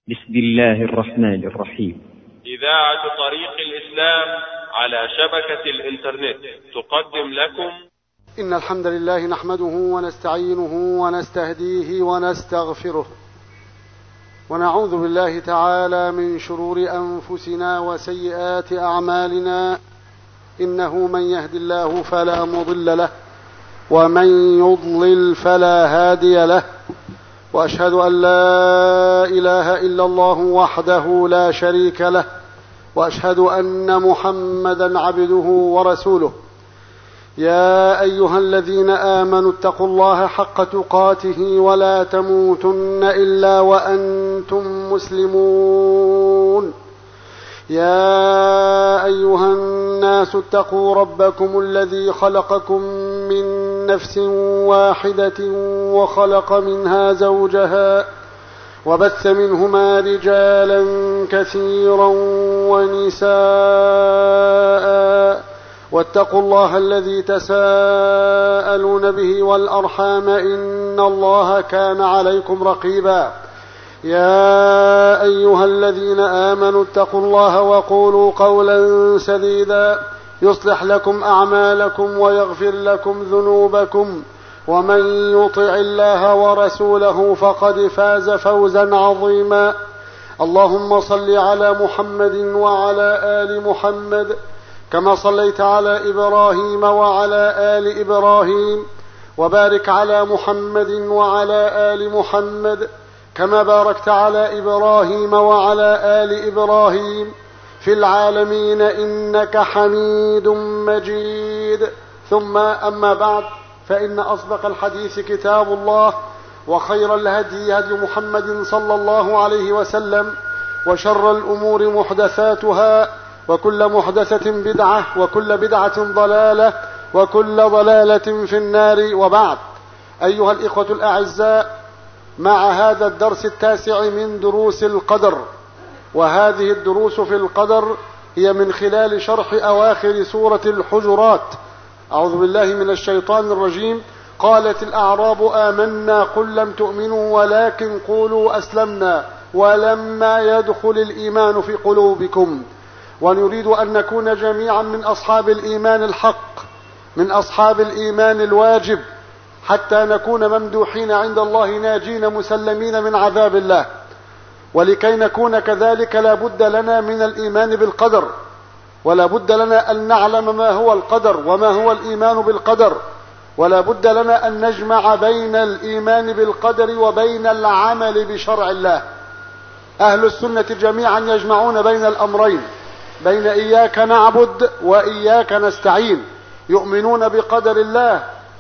بسم الله الرحمن الرحيم. إذاعة طريق الإسلام على شبكة الإنترنت تقدم لكم إن الحمد لله نحمده ونستعينه ونستهديه ونستغفره ونعوذ بالله تعالى من شرور أنفسنا وسيئات أعمالنا، إنه من يهد الله فلا مضل له ومن يضلل فلا هادي له، وأشهد أن لا إله إلا الله وحده لا شريك له، وأشهد أن محمدا عبده ورسوله. يا أيها الذين آمنوا اتقوا الله حق تقاته ولا تموتن إلا وأنتم مسلمون. يا أيها الناس اتقوا ربكم الذي خلقكم من نفس واحدة وخلق منها زوجها وبث منهما رجالا كثيرا ونساء، واتقوا الله الذي تساءلون به والأرحام إن الله كان عليكم رقيبا. يا أيها الذين آمنوا اتقوا الله وقولوا قولا سديدا يصلح لكم أعمالكم ويغفر لكم ذنوبكم، ومن يطع الله ورسوله فقد فاز فوزا عظيما. اللهم صل على محمد وعلى آل محمد كما صليت على إبراهيم وعلى آل إبراهيم، وبارك على محمد وعلى آل محمد كما باركت على إبراهيم وعلى آل إبراهيم في العالمين إنك حميد مجيد. ثم أما بعد، فإن أصدق الحديث كتاب الله، وخير الهدي هدي محمد صلى الله عليه وسلم، وشر الأمور محدثاتها، وكل محدثة بدعة، وكل بدعة ضلالة، وكل ضلالة في النار. وبعد، أيها الإخوة الأعزاء، مع هذا الدرس التاسع من دروس القدر، وهذه الدروس في القدر هي من خلال شرح أواخر سورة الحجرات. أعوذ بالله من الشيطان الرجيم. قالت الأعراب آمنا قل لم تؤمنوا ولكن قولوا أسلمنا ولما يدخل الإيمان في قلوبكم. ونريد أن نكون جميعا من أصحاب الإيمان الحق، من أصحاب الإيمان الواجب، حتى نكون ممدوحين عند الله ناجين مسلمين من عذاب الله. ولكي نكون كذلك لا بد لنا من الإيمان بالقدر، ولا بد لنا أن نعلم ما هو القدر وما هو الإيمان بالقدر، ولا بد لنا أن نجمع بين الإيمان بالقدر وبين العمل بشرع الله. أهل السنة جميعا يجمعون بين الأمرين، بين إياك نعبد وإياك نستعين. يؤمنون بقدر الله،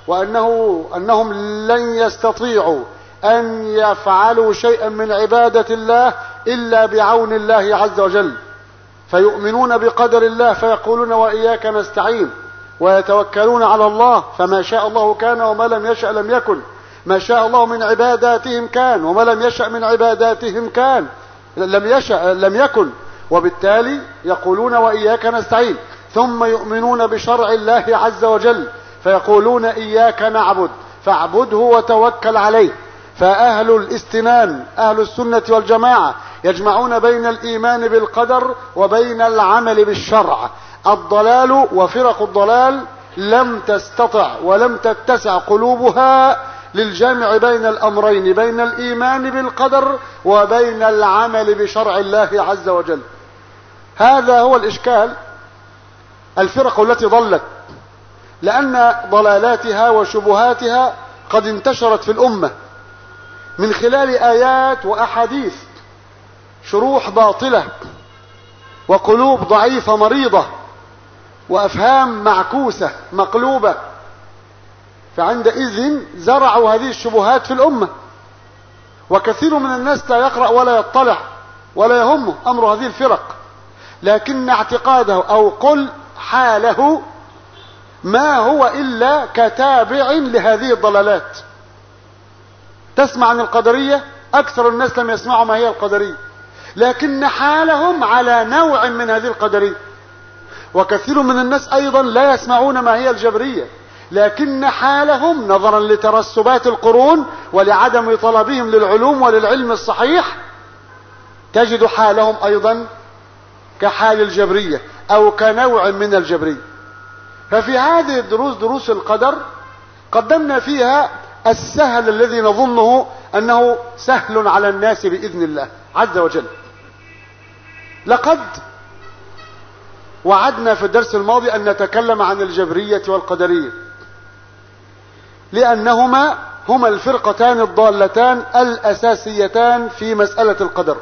وأنهم لن يستطيعوا أن يفعلوا شيئا من عبادة الله إلا بعون الله عز وجل، فيؤمنون بقدر الله فيقولون وإياك نستعين، ويتوكلون على الله، فما شاء الله كان وما لم يشأ لم يكن. ما شاء الله من عباداتهم كان، وما لم يشأ من عباداتهم كان لم يكن، وبالتالي يقولون وإياك نستعين. ثم يؤمنون بشرع الله عز وجل فيقولون إياك نعبد فاعبده وتوكل عليه. فأهل الاستنان، أهل السنة والجماعة، يجمعون بين الإيمان بالقدر وبين العمل بالشرع. الضلال وفرق الضلال لم تستطع ولم تتسع قلوبها للجمع بين الأمرين، بين الإيمان بالقدر وبين العمل بشرع الله عز وجل. هذا هو الإشكال. الفرق التي ضلت لأن ضلالاتها وشبهاتها قد انتشرت في الأمة من خلال آيات وأحاديث، شروح باطلة وقلوب ضعيفة مريضة وأفهام معكوسة مقلوبة، فعندئذ زرعوا هذه الشبهات في الأمة. وكثير من الناس لا يقرأ ولا يطلع ولا يهمه أمر هذه الفرق، لكن اعتقاده أو قل حاله ما هو إلا كتابع لهذه الضلالات. تسمع عن القدرية، أكثر الناس لم يسمعوا ما هي القدرية، لكن حالهم على نوع من هذه القدرية. وكثير من الناس أيضا لا يسمعون ما هي الجبرية، لكن حالهم نظرا لترسبات القرون ولعدم طلبهم للعلوم وللعلم الصحيح تجد حالهم أيضا كحال الجبرية أو كنوع من الجبرية. ففي هذه الدروس، دروس القدر، قدمنا فيها السهل الذي نظنه أنه سهل على الناس بإذن الله عز وجل. لقد وعدنا في الدرس الماضي أن نتكلم عن الجبرية والقدرية، لأنهما هما الفرقتان الضالتان الأساسيتان في مسألة القدر.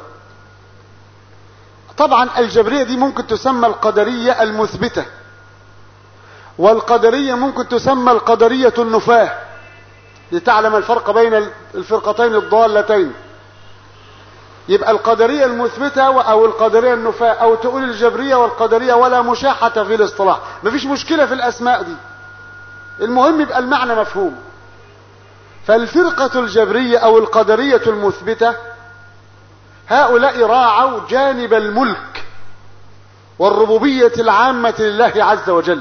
طبعا الجبرية دي ممكن تسمى القدرية المثبتة، والقدرية ممكن تسمى القدرية النفاة، لتعلم الفرق بين الفرقتين الضالتين. يبقى القدرية المثبتة أو القدرية النفاة، أو تقول الجبرية والقدرية، ولا مشاحة في الاصطلاح، مفيش مشكلة في الأسماء دي، المهم يبقى المعنى مفهوم. فالفرقة الجبرية أو القدرية المثبتة هؤلاء راعوا جانب الملك والربوبية العامة لله عز وجل،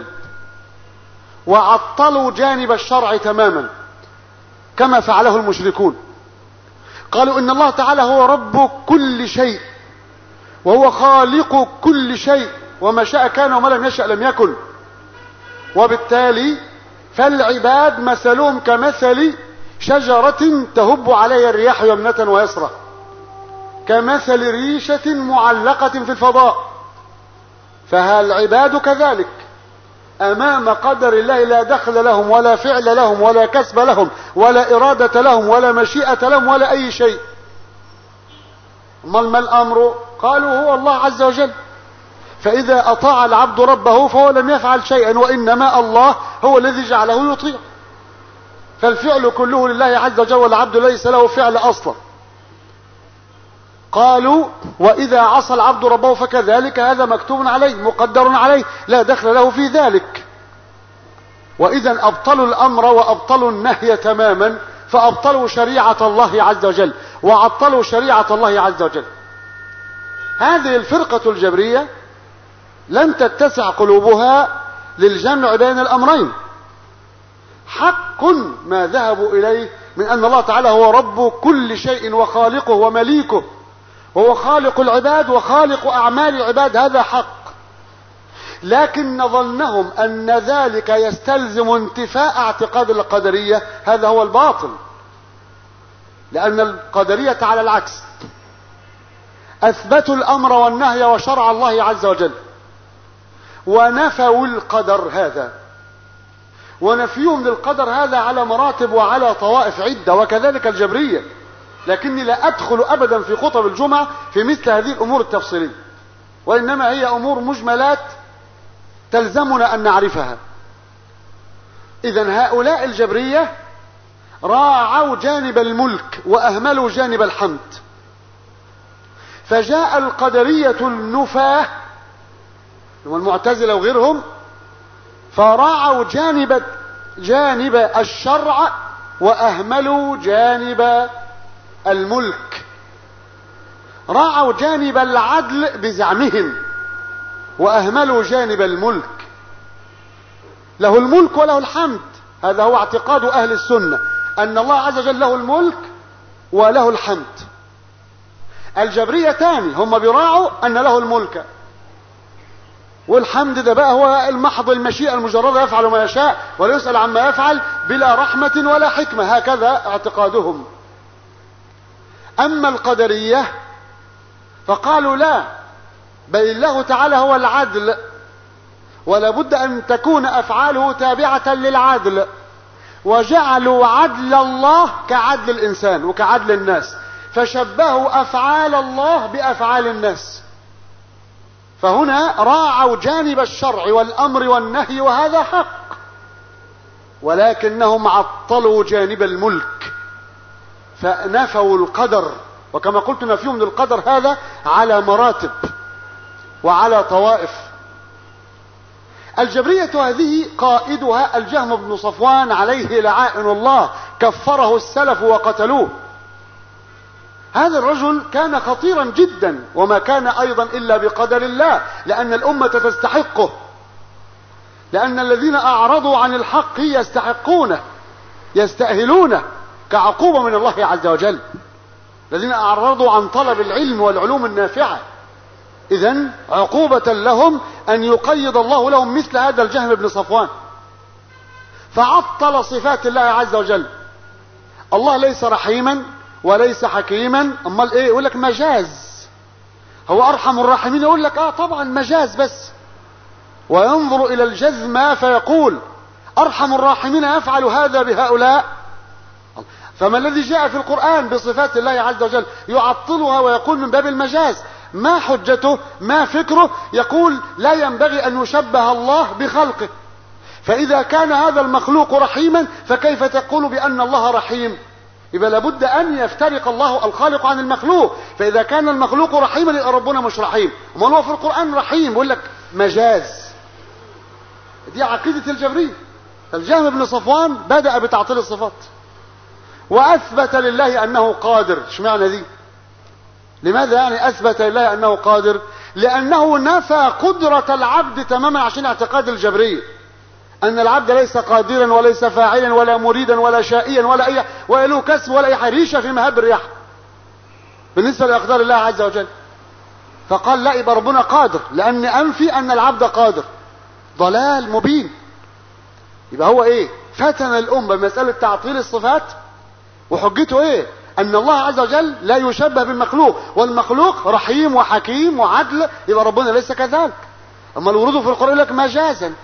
وعطلوا جانب الشرع تماما كما فعله المشركون. قالوا إن الله تعالى هو رب كل شيء وهو خالق كل شيء، وما شاء كان وما لم يشأ لم يكن، وبالتالي فالعباد مثلهم كمثل شجرة تهب عليها الرياح يمنة ويسرى، كمثل ريشة معلقة في الفضاء. فالعباد كذلك أمام قدر الله لا دخل لهم ولا فعل لهم ولا كسب لهم ولا إرادة لهم ولا مشيئة لهم ولا أي شيء. ما الأمر؟ قالوا هو الله عز وجل. فإذا أطاع العبد ربه فهو لم يفعل شيئا، وإنما الله هو الذي جعله يطيع. فالفعل كله لله عز وجل، والعبد ليس له فعل أصلا. قالوا وإذا عصى العبد ربه فكذلك، هذا مكتوب عليه مقدر عليه لا دخل له في ذلك. وإذا أبطلوا الأمر وأبطلوا النهي تماما، فأبطلوا شريعة الله عز وجل وعطلوا شريعة الله عز وجل. هذه الفرقة الجبرية لم تتسع قلوبها للجمع بين الأمرين. حق ما ذهبوا إليه من أن الله تعالى هو رب كل شيء وخالقه ومليكه، وهو خالق العباد وخالق أعمال العباد، هذا حق. لكن ظنهم أن ذلك يستلزم انتفاء اعتقاد القدرية، هذا هو الباطل. لأن القدرية على العكس أثبتوا الأمر والنهي وشرع الله عز وجل، ونفوا القدر هذا. ونفيهم للقدر هذا على مراتب وعلى طوائف عدة، وكذلك الجبرية. لكني لا أدخل أبدا في خطب الجمعة في مثل هذه الأمور التفصيلية، وإنما هي أمور مجملات تلزمنا أن نعرفها. إذن هؤلاء الجبرية راعوا جانب الملك وأهملوا جانب الحمد. فجاء القدرية النفاة والمعتزلة وغيرهم، فراعوا جانب الشرع وأهملوا جانب الملك. راعوا جانب العدل بزعمهم وأهملوا جانب الملك. له الملك وله الحمد، هذا هو اعتقاد أهل السنة، أن الله عز وجل له الملك وله الحمد. الجبرية تاني هم بيراعوا أن له الملك والحمد، ده بقى هو المحض المشيئة المجردة، يفعل ما يشاء ولا يسأل عما يفعل بلا رحمة ولا حكمة، هكذا اعتقادهم. أما القدرية فقالوا لا، بل الله تعالى هو العدل، ولا بد أن تكون أفعاله تابعة للعدل، وجعلوا عدل الله كعدل الإنسان وكعدل الناس، فشبهوا أفعال الله بأفعال الناس. فهنا راعوا جانب الشرع والأمر والنهي، وهذا حق، ولكنهم عطلوا جانب الملك فنفوا القدر. وكما قلت نفيهم للقدر هذا على مراتب وعلى طوائف. الجبرية هذه قائدها الجهم بن صفوان عليه لعائن الله، كفره السلف وقتلوه. هذا الرجل كان خطيرا جدا، وما كان أيضا إلا بقدر الله، لأن الأمة تستحقه، لأن الذين أعرضوا عن الحق يستحقونه يستأهلونه كعقوبة من الله عز وجل. الذين أعرضوا عن طلب العلم والعلوم النافعة. إذن عقوبة لهم أن يقيد الله لهم مثل هذا الجهم بن صفوان، فعطل صفات الله عز وجل. الله ليس رحيما وليس حكيما، امال ايه؟ يقول لك مجاز. هو ارحم الراحمين، يقول لك طبعا مجاز بس، وينظر الى الجزم فيقول ارحم الراحمين يفعل هذا بهؤلاء. فما الذي جاء في القرآن بصفات الله عز وجل يعطلها ويقول من باب المجاز؟ ما حجته؟ ما فكره؟ يقول لا ينبغي ان يشبه الله بخلقه، فإذا كان هذا المخلوق رحيما فكيف تقول بأن الله رحيم؟ يبقى لابد أن يفترق الله الخالق عن المخلوق. فإذا كان المخلوق رحيما يبقى ربنا مش رحيم، وما هو في القرآن رحيم يقول لك مجاز. دي عقيدة الجبرية. الجهم بن صفوان بدأ بتعطيل الصفات وأثبت لله أنه قادر. اشمعنى دي؟ لماذا يعني أثبت لله أنه قادر؟ لأنه نفى قدرة العبد تماما، عشان اعتقاد الجبرية أن العبد ليس قادرا وليس فاعلا ولا مريدا ولا شائيا ولا له كسب ولا أي ريشة في مهب الرياح بالنسبة لأقدار الله عز وجل. فقال لا، يبقى ربنا قادر، لأن أنفي أن العبد قادر ضلال مبين. يبقى هو إيه؟ فتن الأمة بمسألة تعطيل الصفات، وحجته إيه؟ أن الله عز وجل لا يشبه بالمخلوق، والمخلوق رحيم وحكيم وعدل، يبقى ربنا ليس كذلك. أما الورود في القرآن لك مجازا.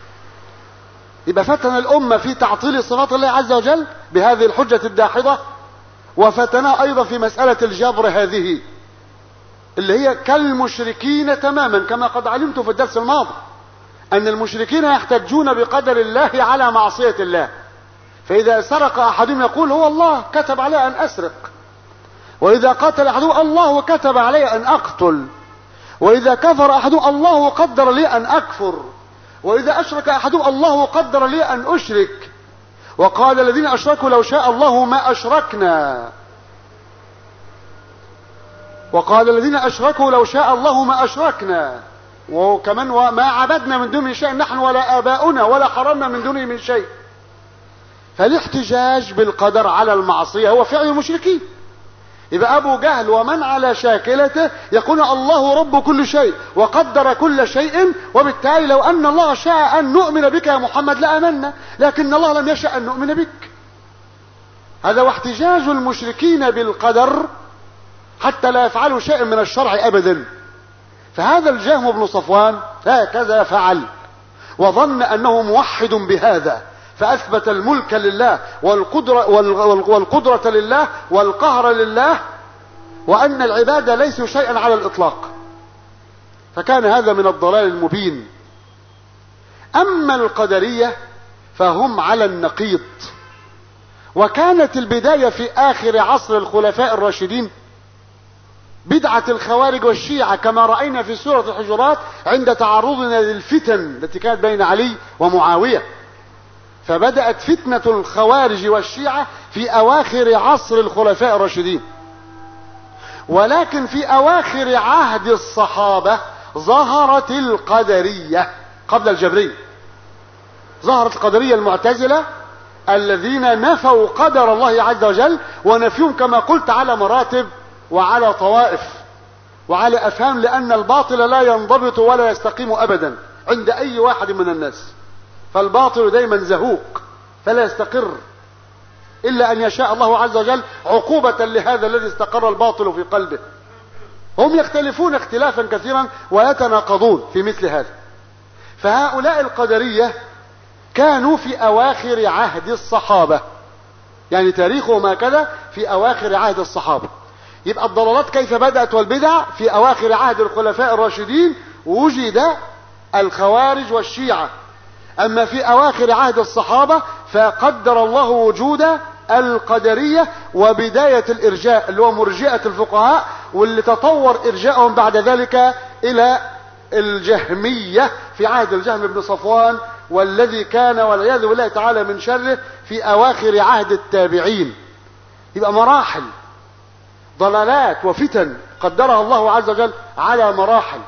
يبقى فتن الأمة في تعطيل صفات الله عز وجل بهذه الحجة الداحضة، وفتنا أيضا في مسألة الجبر هذه اللي هي كالمشركين تماما، كما قد علمت في الدرس الماضي أن المشركين يحتجون بقدر الله على معصية الله. فإذا سرق أحدهم يقول هو الله كتب علي أن أسرق، وإذا قتل أحدهم الله كتب علي أن أقتل، وإذا كفر أحدهم الله قدر لي أن أكفر، وإذا أشرك أحدهم الله قدر لي أن أشرك. وقال الذين أشركوا لو شاء الله ما أشركنا، وقال الذين أشركوا لو شاء الله ما أشركنا، وكمان وما عبدنا من دونه شيء نحن ولا آباؤنا ولا حرمنا من دونه من شيء. فالاحتجاج بالقدر على المعصية هو فعل المشركين. يبقى أبو جهل ومن على شاكلته يقول الله رب كل شيء وقدر كل شيء، وبالتالي لو أن الله شاء أن نؤمن بك يا محمد لآمنا، لكن الله لم يشاء أن نؤمن بك. هذا واحتجاج المشركين بالقدر حتى لا يفعلوا شيء من الشرع أبدا. فهذا الجهم بن صفوان هكذا فعل، وظن أنه موحد بهذا، فأثبت الملك لله والقدرة لله والقهر لله، وأن العبادة ليسوا شيئا على الإطلاق. فكان هذا من الضلال المبين. أما القدرية فهم على النقيض، وكانت البداية في آخر عصر الخلفاء الراشدين بدعة الخوارج والشيعة، كما رأينا في سورة الحجرات عند تعرضنا للفتن التي كانت بين علي ومعاوية. فبدأت فتنة الخوارج والشيعة في أواخر عصر الخلفاء الراشدين، ولكن في أواخر عهد الصحابة ظهرت القدرية قبل الجبرية. ظهرت القدرية المعتزلة الذين نفوا قدر الله عز وجل، ونفيهم كما قلت على مراتب وعلى طوائف وعلى أفهام، لأن الباطل لا ينضبط ولا يستقيم أبدا عند أي واحد من الناس. فالباطل دايما زهوق فلا يستقر إلا أن يشاء الله عز وجل عقوبة لهذا الذي استقر الباطل في قلبه. هم يختلفون اختلافا كثيرا ويتناقضون في مثل هذا. فهؤلاء القدرية كانوا في أواخر عهد الصحابة، يعني تاريخهم هكذا في أواخر عهد الصحابة. يبقى الضلالات كيف بدأت والبدع؟ في أواخر عهد الخلفاء الراشدين وجد الخوارج والشيعة. أما في أواخر عهد الصحابة فقدر الله وجود القدرية وبداية الإرجاء اللي هو مرجئة الفقهاء، واللي تطور إرجاءهم بعد ذلك إلى الجهمية في عهد الجهم بن صفوان، والذي كان والعياذ بالله تعالى من شره في أواخر عهد التابعين. يبقى مراحل ضلالات وفتن قدرها الله عز وجل على مراحل.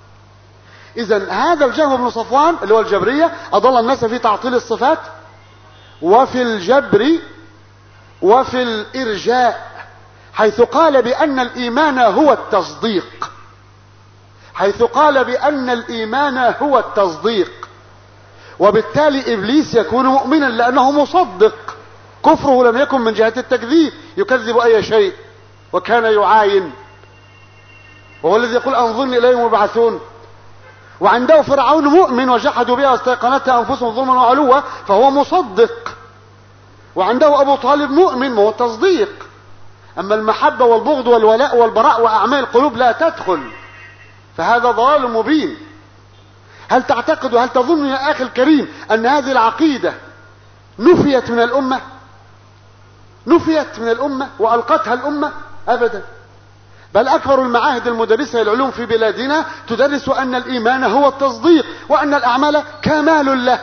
إذن هذا الجهم بن صفوان اللي هو الجبرية أضل الناس في تعطيل الصفات وفي الجبر وفي الإرجاء، حيث قال بأن الإيمان هو التصديق، حيث قال بأن الإيمان هو التصديق. وبالتالي إبليس يكون مؤمنا لأنه مصدق، كفره لم يكن من جهة التكذيب، يكذب أي شيء وكان يعاين، وهو الذي يقول أنظرني إليهم يبعثون. وعنده فرعون مؤمن وجحدوا بها واستيقنتها أنفسهم ظلما وعلوا، فهو مصدق. وعنده أبو طالب مؤمن وهو تصديق. أما المحبة والبغض والولاء والبراء وأعمال القلوب لا تدخل، فهذا ضلال مبين. هل تعتقد وهل تظن يا أخي الكريم أن هذه العقيدة نفيت من الأمة؟ نفيت من الأمة وألقتها الأمة؟ أبدا. بل أكبر المعاهد المدرسة للعلوم في بلادنا تدرس أن الإيمان هو التصديق، وأن الأعمال كمال له.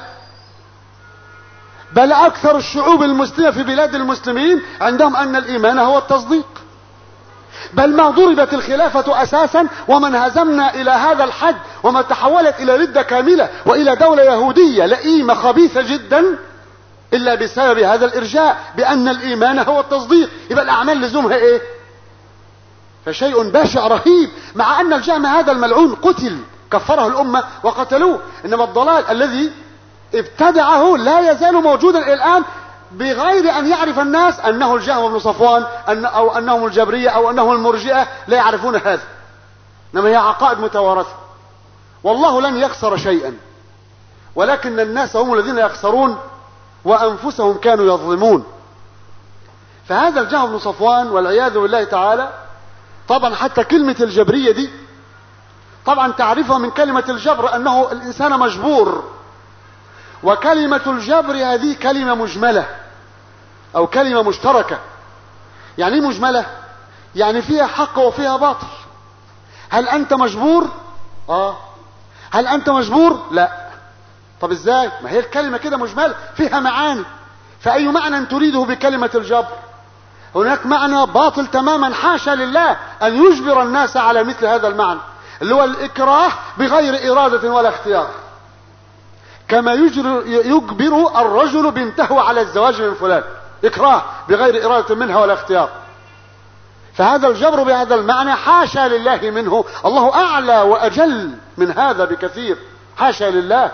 بل أكثر الشعوب المسلمة في بلاد المسلمين عندهم أن الإيمان هو التصديق. بل ما ضربت الخلافة أساسا وما انهزمنا إلى هذا الحد وما تحولت إلى ردة كاملة وإلى دولة يهودية لئيمة خبيثة جدا إلا بسبب هذا الإرجاء بأن الإيمان هو التصديق. يبقى الأعمال لزومها إيه؟ فشيء بشع رهيب، مع أن الجهم هذا الملعون قتل، كفره الأمة وقتلوه. إنما الضلال الذي ابتدعه لا يزال موجودا إلى الآن، بغير أن يعرف الناس أنه الجهم بن صفوان أو أنهم الجبرية أو أنهم المرجئة، لا يعرفون هذا. إنما هي عقائد متوارثة. والله لن يخسر شيئا، ولكن الناس هم الذين يخسرون وأنفسهم كانوا يظلمون. فهذا الجهم بن صفوان والعياذ بالله تعالى، طبعا حتى كلمة الجبرية دي طبعا تعرفها من كلمة الجبر أنه الإنسان مجبور، وكلمة الجبر هذه كلمة مجملة أو كلمة مشتركة. يعني مجملة يعني فيها حق وفيها باطل. هل أنت مجبور؟ هل أنت مجبور؟ لا. طب إزاي؟ ما هي الكلمة كده مجملة فيها معاني، فأي معنى تريده بكلمة الجبر؟ هناك معنى باطل تماما، حاشا لله أن يجبر الناس على مثل هذا المعنى، اللي هو الإكراه بغير إرادة ولا اختيار، كما يجبر الرجل بنته على الزواج من فلان، إكراه بغير إرادة منها ولا اختيار. فهذا الجبر بهذا المعنى حاشا لله منه، الله أعلى وأجل من هذا بكثير، حاشا لله.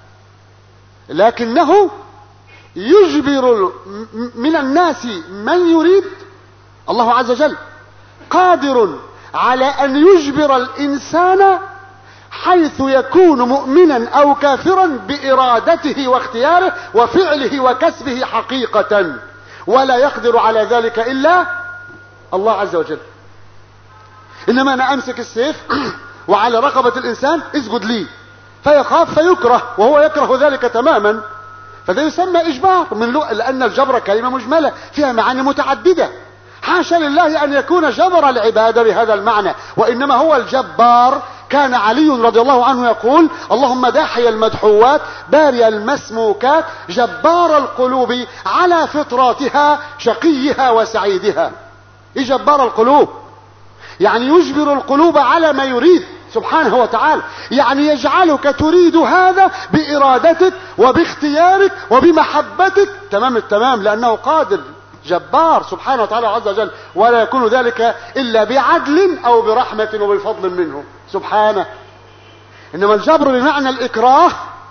لكنه يجبر من الناس من يريد. الله عز وجل قادر على أن يجبر الإنسان حيث يكون مؤمنا أو كافرا بإرادته واختياره وفعله وكسبه حقيقة، ولا يقدر على ذلك إلا الله عز وجل. إنما أنا أمسك السيف وعلى رقبة الإنسان اسجد لي، فيخاف فيكره، وهو يكره ذلك تماما، فده يسمى إجبار لأن الجبر كلمة مجملة فيها معاني متعددة. حاشا لله أن يكون جبر العبادة بهذا المعنى، وإنما هو الجبار. كان علي رضي الله عنه يقول: اللهم داحي المدحوات باري المسموكات جبار القلوب على فطراتها شقيها وسعيدها. إيه جبار القلوب؟ يعني يجبر القلوب على ما يريد سبحانه وتعالى، يعني يجعلك تريد هذا بإرادتك وباختيارك وبمحبتك تمام التمام، لأنه قادر جبار سبحانه وتعالى عز وجل، ولا يكون ذلك إلا بعدل أو برحمة وبفضل منه سبحانه. إنما الجبر بمعنى الإكراه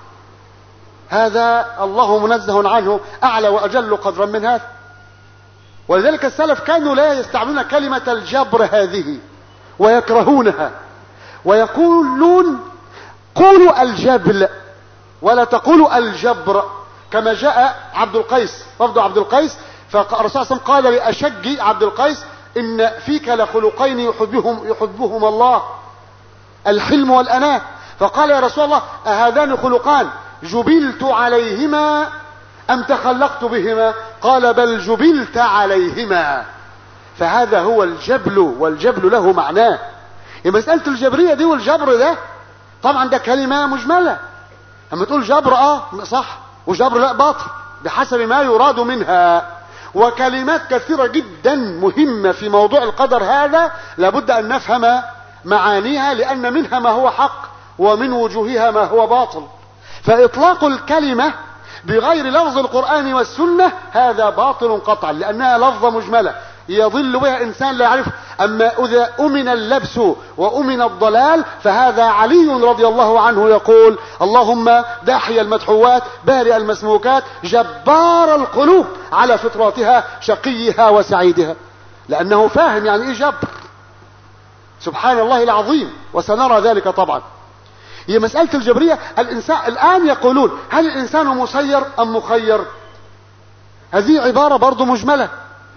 هذا الله منزه عنه، أعلى وأجل قدرا من هذا. ولذلك السلف كانوا لا يستعملون كلمة الجبر هذه ويكرهونها، ويقولون قولوا الجبل ولا تقولوا الجبر، كما جاء عبد القيس وفد عبد القيس، فالرسول صلى الله عليه وسلم قال لأشج عبد القيس: إن فيك لخلقين يحبهم الله، الحلم والأناة. فقال: يا رسول الله أهذان خلقان جبلت عليهما أم تخلقت بهما؟ قال: بل جبلت عليهما. فهذا هو الجبل، والجبل له معناه. مسألة الجبرية دي والجبر ده طبعا ده كلمة مجملة. اما تقول جبر صح وجبر لا باطل بحسب ما يراد منها. وكلمات كثيرة جدا مهمة في موضوع القدر هذا لابد أن نفهم معانيها، لأن منها ما هو حق ومن وجوهها ما هو باطل. فإطلاق الكلمة بغير لفظ القرآن والسنة هذا باطل قطعا، لأنها لفظة مجملة. يضل بها إنسان لا يعرف. أما إذا أمن اللبس وأمن الضلال فهذا علي رضي الله عنه يقول: اللهم داحي المدحوات بارئ المسموكات جبار القلوب على فطراتها شقيها وسعيدها. لأنه فاهم يعني إيه جبر. سبحان الله العظيم، وسنرى ذلك طبعا. هي مسألة الجبرية. الإنسان الآن يقولون: هل الإنسان مسير أم مخير؟ هذه عبارة برضو مجملة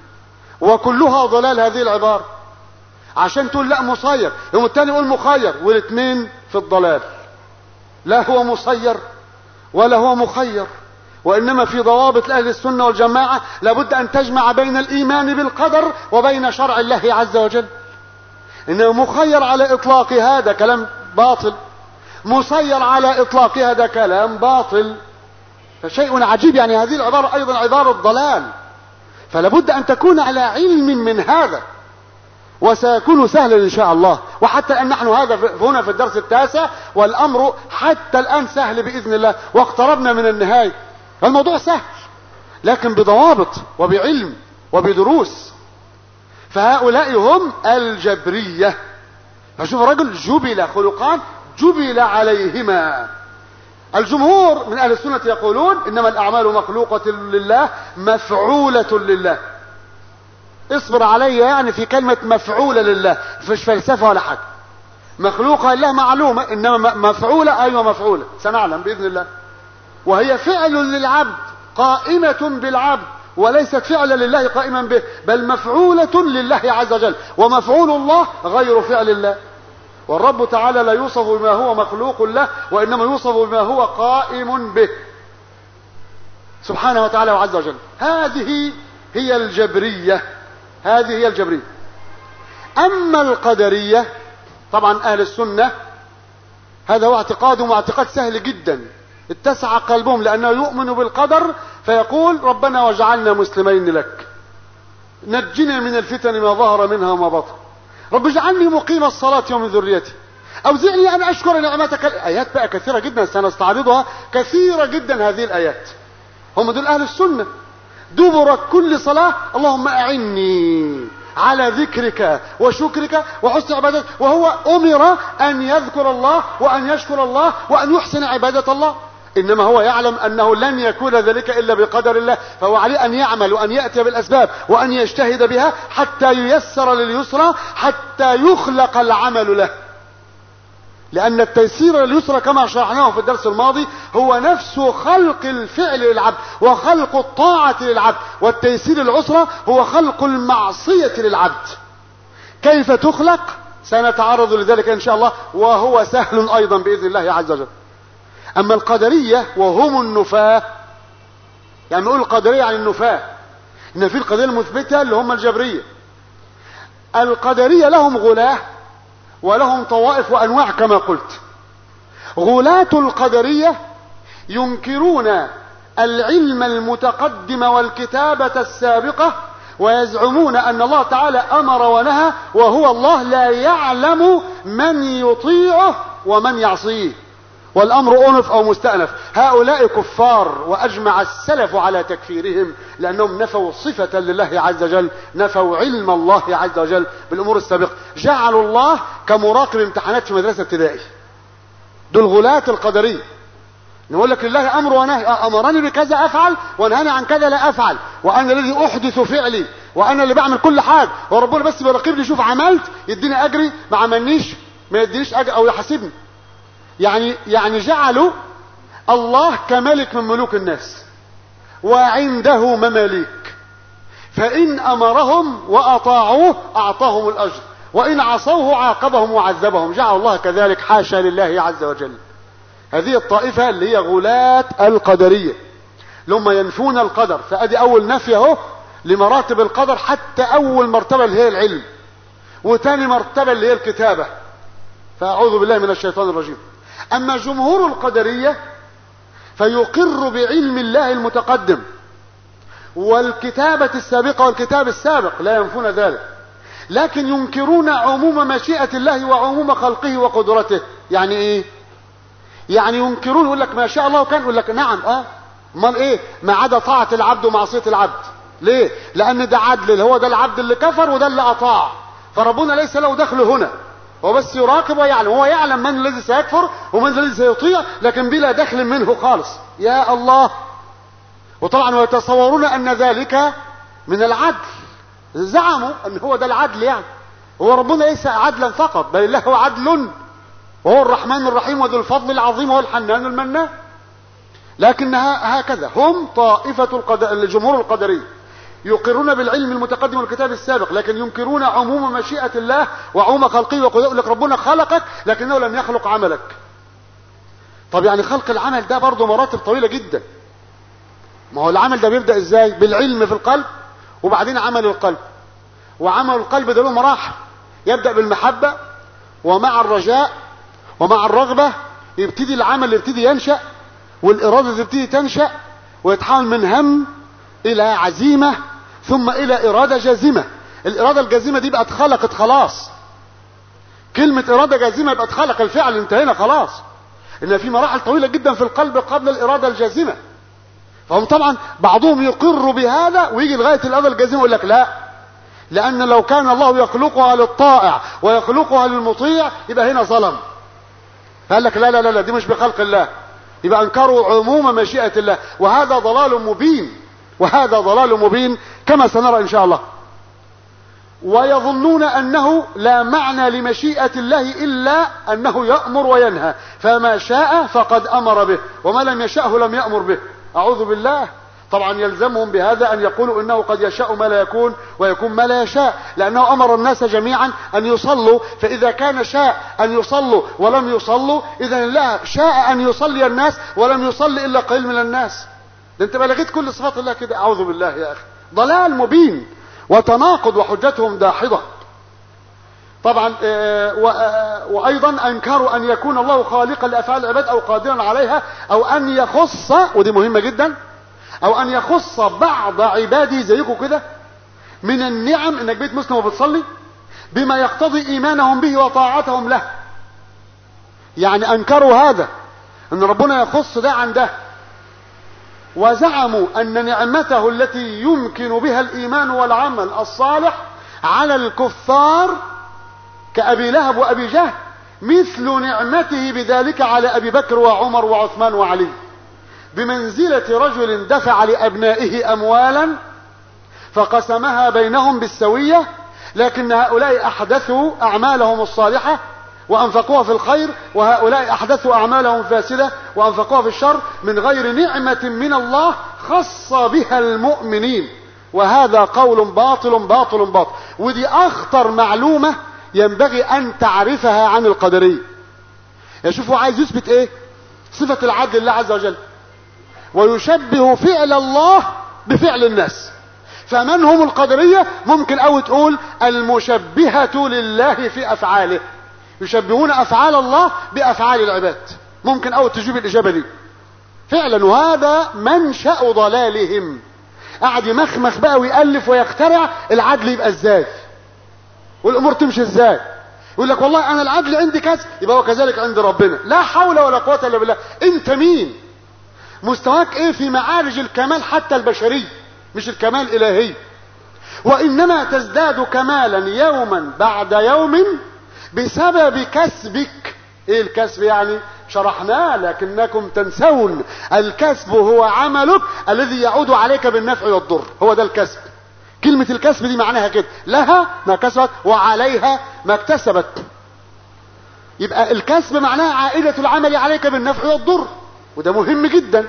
وكلها ضلال. هذه العبارة عشان تقول لا مسير، يوم التاني يقول مخير، والاثنين في الضلال. لا هو مسير ولا هو مخير، وإنما في ضوابط أهل السنة والجماعة لابد أن تجمع بين الإيمان بالقدر وبين شرع الله عز وجل. إنه مخير على إطلاق هذا كلام باطل، مسير على إطلاق هذا كلام باطل. فشيء عجيب. يعني هذه العبارة أيضا عبارة ضلال، فلابد أن تكون على علم من هذا، وسيكون سهلا إن شاء الله. وحتى الآن نحن هنا في الدرس التاسع، والأمر حتى الآن سهل بإذن الله، واقتربنا من النهاية. الموضوع سهل لكن بضوابط وبعلم وبدروس. فهؤلاء هم الجبرية. فشوف الرجل جبل خلقان جبل عليهما. الجمهور من أهل السنة يقولون: إنما الأعمال مخلوقة لله مفعولة لله. اصبر علي يعني في كلمة مفعولة لله، فيش فلسفة ولا حاجة. مخلوقة لله معلومة، إنما مفعولة أيوة مفعولة سنعلم بإذن الله. وهي فعل للعبد قائمة بالعبد، وليست فعلا لله قائما به، بل مفعولة لله عز وجل. ومفعول الله غير فعل الله. والرب تعالى لا يوصف بما هو مخلوق له، وإنما يوصف بما هو قائم به سبحانه وتعالى وعز وجل. هذه هي الجبرية. هذه هي الجبرية. أما القدرية طبعا أهل السنة هذا هو اعتقادهم، واعتقاد سهل جدا، اتسع قلبهم، لأنه يؤمن بالقدر فيقول: ربنا واجعلنا مسلمين لك، نجنا من الفتن ما ظهر منها وما بطن، رب اجعلني مقيم الصلاة ومن ذريتي، أوزعني أن أشكر نعمتك. آيات بقى كثيرة جدا سنستعرضها، كثيرة جدا هذه الآيات. هم دول أهل السنة. دبر كل صلاة: اللهم أعني على ذكرك وشكرك وحسن عبادتك. وهو أمر أن يذكر الله وأن يشكر الله وأن يحسن عبادة الله، إنما هو يعلم أنه لن يكون ذلك إلا بقدر الله، فهو عليه أن يعمل وأن يأتي بالأسباب وأن يجتهد بها حتى ييسر لليسرى، حتى يخلق العمل له. لأن التيسير لليسرى كما شرحناه في الدرس الماضي هو نفس خلق الفعل للعبد وخلق الطاعة للعبد، والتيسير العسرى هو خلق المعصية للعبد. كيف تخلق سنتعرض لذلك إن شاء الله، وهو سهل أيضا بإذن الله عز وجل. أما القدرية وهم النفاة، يعني نقول القدرية عن النفاة، إن في القدرية المثبتة اللي هم الجبرية. القدرية لهم غلاة ولهم طوائف وأنواع كما قلت. غلاة القدرية ينكرون العلم المتقدم والكتابة السابقة، ويزعمون أن الله تعالى أمر ونهى، وهو الله لا يعلم من يطيعه ومن يعصيه، والأمر أنف أو مستأنف. هؤلاء كفار، وأجمع السلف على تكفيرهم، لأنهم نفوا صفة لله عز وجل، نفوا علم الله عز وجل بالأمور السابقة، جعلوا الله كمراقب امتحانات في مدرسة ابتدائي. دول غلاة القدرية. نقول لك لله أمر ونهي، أمرني بكذا أفعل ونهاني عن كذا لا أفعل، وأنا الذي أحدث فعلي، وأنا اللي بعمل كل حاجة، وربنا بس بيراقبني يشوف عملت يديني أجري، ما عملنيش ما يدينيش أجر أو يحاسبني. يعني جعلوا الله كملك من ملوك الناس، وعنده مماليك، فإن أمرهم وأطاعوه أعطاهم الأجر، وإن عصوه عاقبهم وعذبهم. جعل الله كذلك، حاشا لله عز وجل. هذه الطائفة اللي هي غلاة القدرية، لما ينفون القدر. فأدي أول نفي اهو لمراتب القدر، حتى أول مرتبة اللي هي العلم، وتاني مرتبة اللي هي الكتابة. فأعوذ بالله من الشيطان الرجيم. أما جمهور القدرية فيقر بعلم الله المتقدم والكتابة السابقة والكتاب السابق، لا ينفون ذلك، لكن ينكرون عموم مشيئة الله وعموم خلقه وقدرته. يعني ايه؟ يعني ينكرون، يقول لك ما شاء الله كان، يقول لك نعم امال ايه؟ ما عدا طاعة العبد ومعصية العبد. ليه؟ لأن ده عدل، هو ده العبد اللي كفر وده اللي أطاع، فربنا ليس له دخل هنا، هو بس يراقب ويعلم، هو يعلم من الذي سيكفر ومن الذي سيطيع، لكن بلا دخل منه خالص. يا الله. وطبعا ويتصورون أن ذلك من العدل، زعموا أن هو ده العدل، يعني هو ربنا ليس عدلا فقط، بل الله هو عدل، وهو الرحمن الرحيم وذو الفضل العظيم وهو الحنان المنان. لكنها هكذا هم طائفة الجمهور القدري يقرون بالعلم المتقدم والكتاب السابق، لكن ينكرون عموم مشيئة الله وعموم خلقه، ويقول لك ربنا خلقك لكنه لم يخلق عملك. طب يعني خلق العمل ده برضه مراتب طويلة جدا. ما هو العمل ده بيبدأ ازاي؟ بالعلم في القلب، وبعدين عمل القلب، وعمل القلب ده له مراحل، يبدأ بالمحبة ومع الرجاء ومع الرغبة يبتدي العمل، يبتدي ينشأ، والإرادة تبتدي تنشأ، ويتحول من هم إلى عزيمة ثم إلى إرادة جازمة. الإرادة الجازمة دي بقى اتخلقت خلاص، كلمة إرادة جازمة يبقى اتخلق الفعل، انتهينا خلاص. إن في مراحل طويلة جدا في القلب قبل الإرادة الجازمة. فهم طبعا بعضهم يقر بهذا ويجي لغاية الإرادة الجازمة ويقول لك لا، لأن لو كان الله يخلقها للطائع ويخلقها للمطيع يبقى هنا ظلم. قال لك لا لا لا، دي مش بخلق الله، يبقى انكروا عموم مشيئة الله، وهذا ضلال مبين، وهذا ضلال مبين كما سنرى إن شاء الله. ويظنون أنه لا معنى لمشيئة الله إلا أنه يأمر وينهى، فما شاء فقد أمر به وما لم يشأه لم يأمر به. أعوذ بالله. طبعا يلزمهم بهذا أن يقولوا إنه قد يشاء ما لا يكون ويكون ما لا يشاء، لأنه أمر الناس جميعا أن يصلوا، فإذا كان شاء أن يصلوا ولم يصلوا، إذن الله شاء أن يصلي الناس ولم يصلي إلا قليل من الناس. ده انت بلغت كل صفات الله كده. أعوذ بالله يا أخي، ضلال مبين وتناقض، وحجتهم داحضة. طبعا وأيضا أنكروا أن يكون الله خالقا لأفعال العباد أو قادرا عليها، أو أن يخص، ودي مهمة جدا، أو أن يخص بعض عباده زيكم كده من النعم، إنك بيت مسلم وبتصلي، بما يقتضي إيمانهم به وطاعتهم له. يعني أنكروا هذا، أن ربنا يخص ده عن ده، وزعموا أن نعمته التي يمكن بها الإيمان والعمل الصالح على الكفار كأبي لهب وأبي جهل مثل نعمته بذلك على أبي بكر وعمر وعثمان وعلي، بمنزلة رجل دفع لأبنائه أموالا فقسمها بينهم بالسوية، لكن هؤلاء أحدثوا أعمالهم الصالحة وأنفقوها في الخير، وهؤلاء أحدثوا أعمالهم فاسدة وأنفقوها في الشر، من غير نعمة من الله خص بها المؤمنين. وهذا قول باطل باطل باطل. ودي أخطر معلومة ينبغي أن تعرفها عن القدرية. يشوفوا عايز يثبت إيه؟ صفة العدل لله عز وجل، ويشبه فعل الله بفعل الناس. فمن هم القدرية؟ ممكن أو تقول المشبهة لله في أفعاله، يشبهون أفعال الله بأفعال العباد. ممكن أو تجيب الإجابة دي فعلا، وهذا منشأ ضلالهم. قاعد يمخمخ بقى ويألف ويخترع العدل يبقى ازاي والأمور تمشي ازاي. يقول لك والله أنا العدل عندي كذا، يبقى هو كذلك عند ربنا. لا حول ولا قوة إلا بالله. أنت مين؟ مستواك إيه في معارج الكمال حتى البشري، مش الكمال الإلهي. وإنما تزداد كمالا يوما بعد يوم بسبب كسبك. ايه الكسب يعني؟ شرحناه لكنكم تنسون. الكسب هو عملك الذي يعود عليك بالنفع والضر، هو ده الكسب. كلمة الكسب دي معناها كده، لها ما كسبت وعليها ما اكتسبت. يبقى الكسب معناها عائدة العمل عليك بالنفع والضر، وده مهم جدا.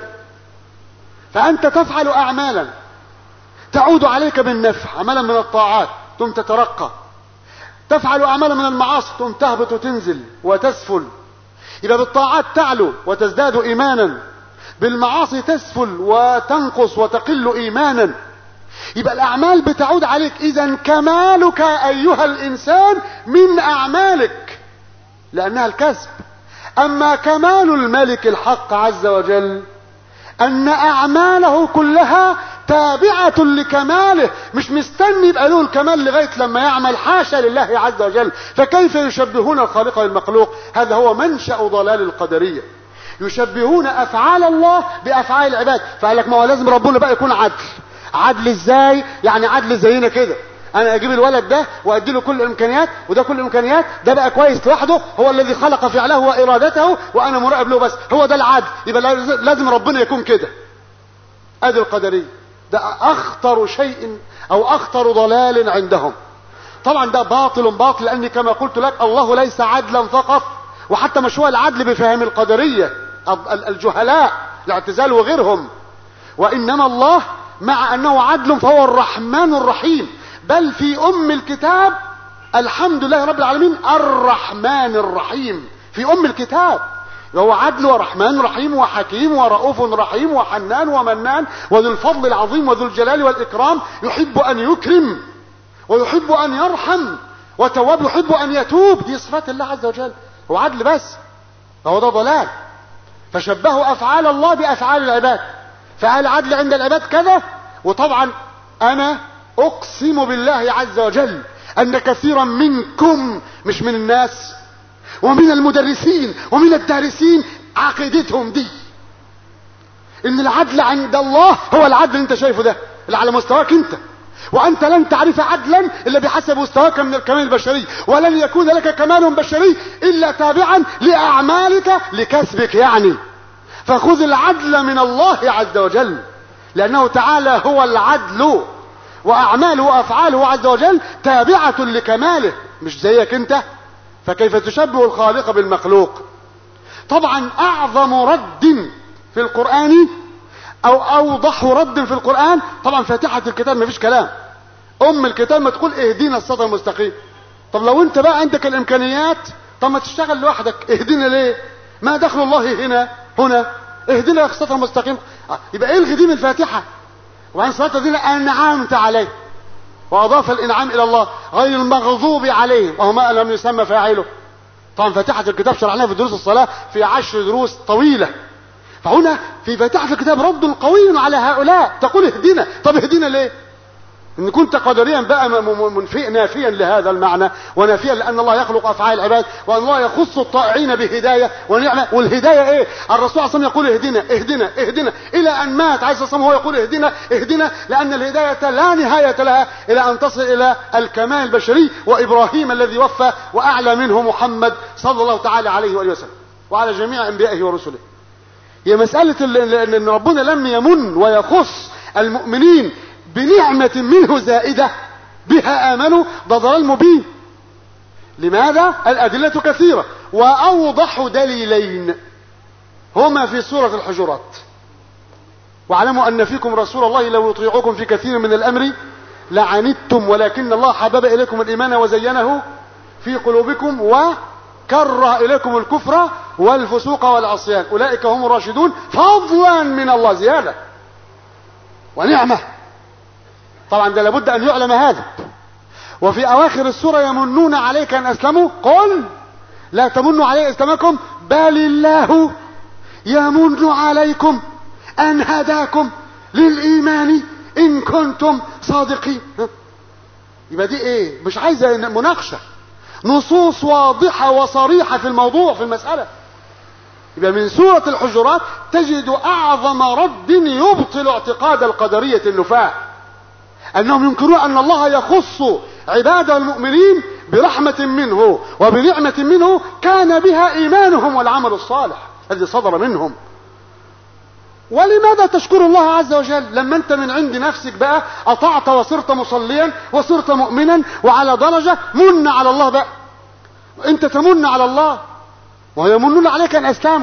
فأنت تفعل أعمالا تعود عليك بالنفع، عملا من الطاعات ثم تترقى، تفعل أعمالا من المعاصي ثم تهبط وتنزل وتسفل. يبقى بالطاعات تعلو وتزداد إيمانا، بالمعاصي تسفل وتنقص وتقل إيمانا. يبقى الأعمال بتعود عليك. إذن كمالك أيها الإنسان من أعمالك، لأنها الكسب. أما كمال الملك الحق عز وجل أن أعماله كلها تابعة لكماله، مش مستني يبقى له الكمال لغاية لما يعمل، حاشا لله عز وجل. فكيف يشبهون الخالق بالمخلوق؟ هذا هو منشأ ضلال القدرية. يشبهون أفعال الله بأفعال العباد. فقال لك ما هو لازم ربنا بقى يكون عدل، عدل ازاي؟ يعني عدل زينا كده، انا اجيب الولد ده وادي له كل الامكانيات وده كل الامكانيات، ده بقى كويس لوحده، هو الذي خلق فعله وارادته وانا مراقب له بس، هو ده العدل. يبقى لازم ربنا يكون كده. ادي القدرية، ده اخطر شيء او اخطر ضلال عندهم. طبعا ده باطل، لان كما قلت لك الله ليس عدلا فقط، وحتى مشروع العدل بفهم القدرية الجهلاء الاعتزال وغيرهم، وانما الله مع انه عدل فهو الرحمن الرحيم. بل في الكتاب الحمد لله رب العالمين الرحمن الرحيم في الكتاب، وهو عدل ورحمن رحيم وحكيم ورؤوف رحيم وحنان ومنان وذو الفضل العظيم وذو الجلال والإكرام، يحب أن يكرم ويحب أن يرحم، وتواب يحب أن يتوب. دي صفات الله عز وجل. هو عدل بس، فهو ده ضلال. فشبهوا أفعال الله بأفعال العباد، فعل عدل عند العباد كذا. وطبعا أنا أقسم بالله عز وجل أن كثيرا منكم، مش من الناس ومن المدرسين ومن الدارسين، عقيدتهم دي ان العدل عند الله هو العدل اللي انت شايفه ده اللي على مستواك انت، وانت لن تعرف عدلا الا بحسب مستواك من الكمال البشري، ولن يكون لك كمال بشري الا تابعا لاعمالك لكسبك يعني. فخذ العدل من الله عز وجل، لانه تعالى هو العدل، واعماله وافعاله عز وجل تابعة لكماله، مش زيك انت. فكيف تشبه الخالق بالمخلوق؟ طبعا اعظم رد في القرآن او اوضح رد في القرآن طبعا فاتحة الكتاب، ما فيش كلام. الكتاب ما تقول اهدينا الصراط المستقيم. طب لو انت بقى عندك الامكانيات، طب ما تشتغل لوحدك، اهدينا ليه؟ ما دخل الله هنا اهدينا الصراط المستقيم. يبقى الغي دين الفاتحة، وعن صراط الذين انعمت عليه، واضاف الانعام الى الله غير المغضوب عليهم وهو ما لم يسمى فاعله. طبعا فاتحة الكتاب شرعناها في دروس الصلاة في 10 دروس طويلة. فهنا في فاتحة الكتاب رد قوي على هؤلاء، تقول اهدنا. طب اهدنا ليه؟ ان كنت قدريا بقى نافيا لهذا المعنى، ونافيا لان الله يخلق افعال العباد، وان الله يخص الطائعين بهداية ونعمة. والهداية ايه؟ الرسول صلى الله عليه وسلم يقول اهدنا اهدنا اهدنا الى ان مات عليه الصلاة والسلام هو يقول اهدنا اهدنا، لان الهداية لا نهاية لها الى ان تصل الى الكمال البشري، وابراهيم الذي وفى واعلى منه محمد صلى الله تعالى عليه وآله وسلم وعلى جميع انبيائه ورسله. هي مسألة ان ربنا لم يمن ويخص المؤمنين بنعمة منه زائدة بها آمنوا، ده ضلال مبين. لماذا؟ الأدلة كثيرة، وأوضح دليلين هما في سورة الحجرات: واعلموا أن فيكم رسول الله لو يطيعكم في كثير من الأمر لعنتم ولكن الله حبب إليكم الإيمان وزينه في قلوبكم وكره إليكم الكفر والفسوق والعصيان أولئك هم الراشدون فضلا من الله، زيادة ونعمة. طبعا ده لابد ان يعلم هذا. وفي اواخر السورة: يمنون عليك ان اسلموا قل لا تمنوا علي اسلامكم بل الله يمن عليكم ان هداكم للايمان ان كنتم صادقين. يبقى دي ايه؟ مش عايزة مناقشة، نصوص واضحة وصريحة في الموضوع في المسألة. يبقى من سورة الحجرات تجد اعظم رد يبطل اعتقاد القدرية النفاة، انهم ينكرون ان الله يخص عباده المؤمنين برحمة منه وبنعمة منه كان بها ايمانهم والعمل الصالح الذي صدر منهم. ولماذا تشكر الله عز وجل لما انت من عند نفسك بقى اطعت وصرت مصليا وصرت مؤمنا وعلى درجة من على الله بقى؟ انت تمن على الله ويمنون عليك ان اسلموا.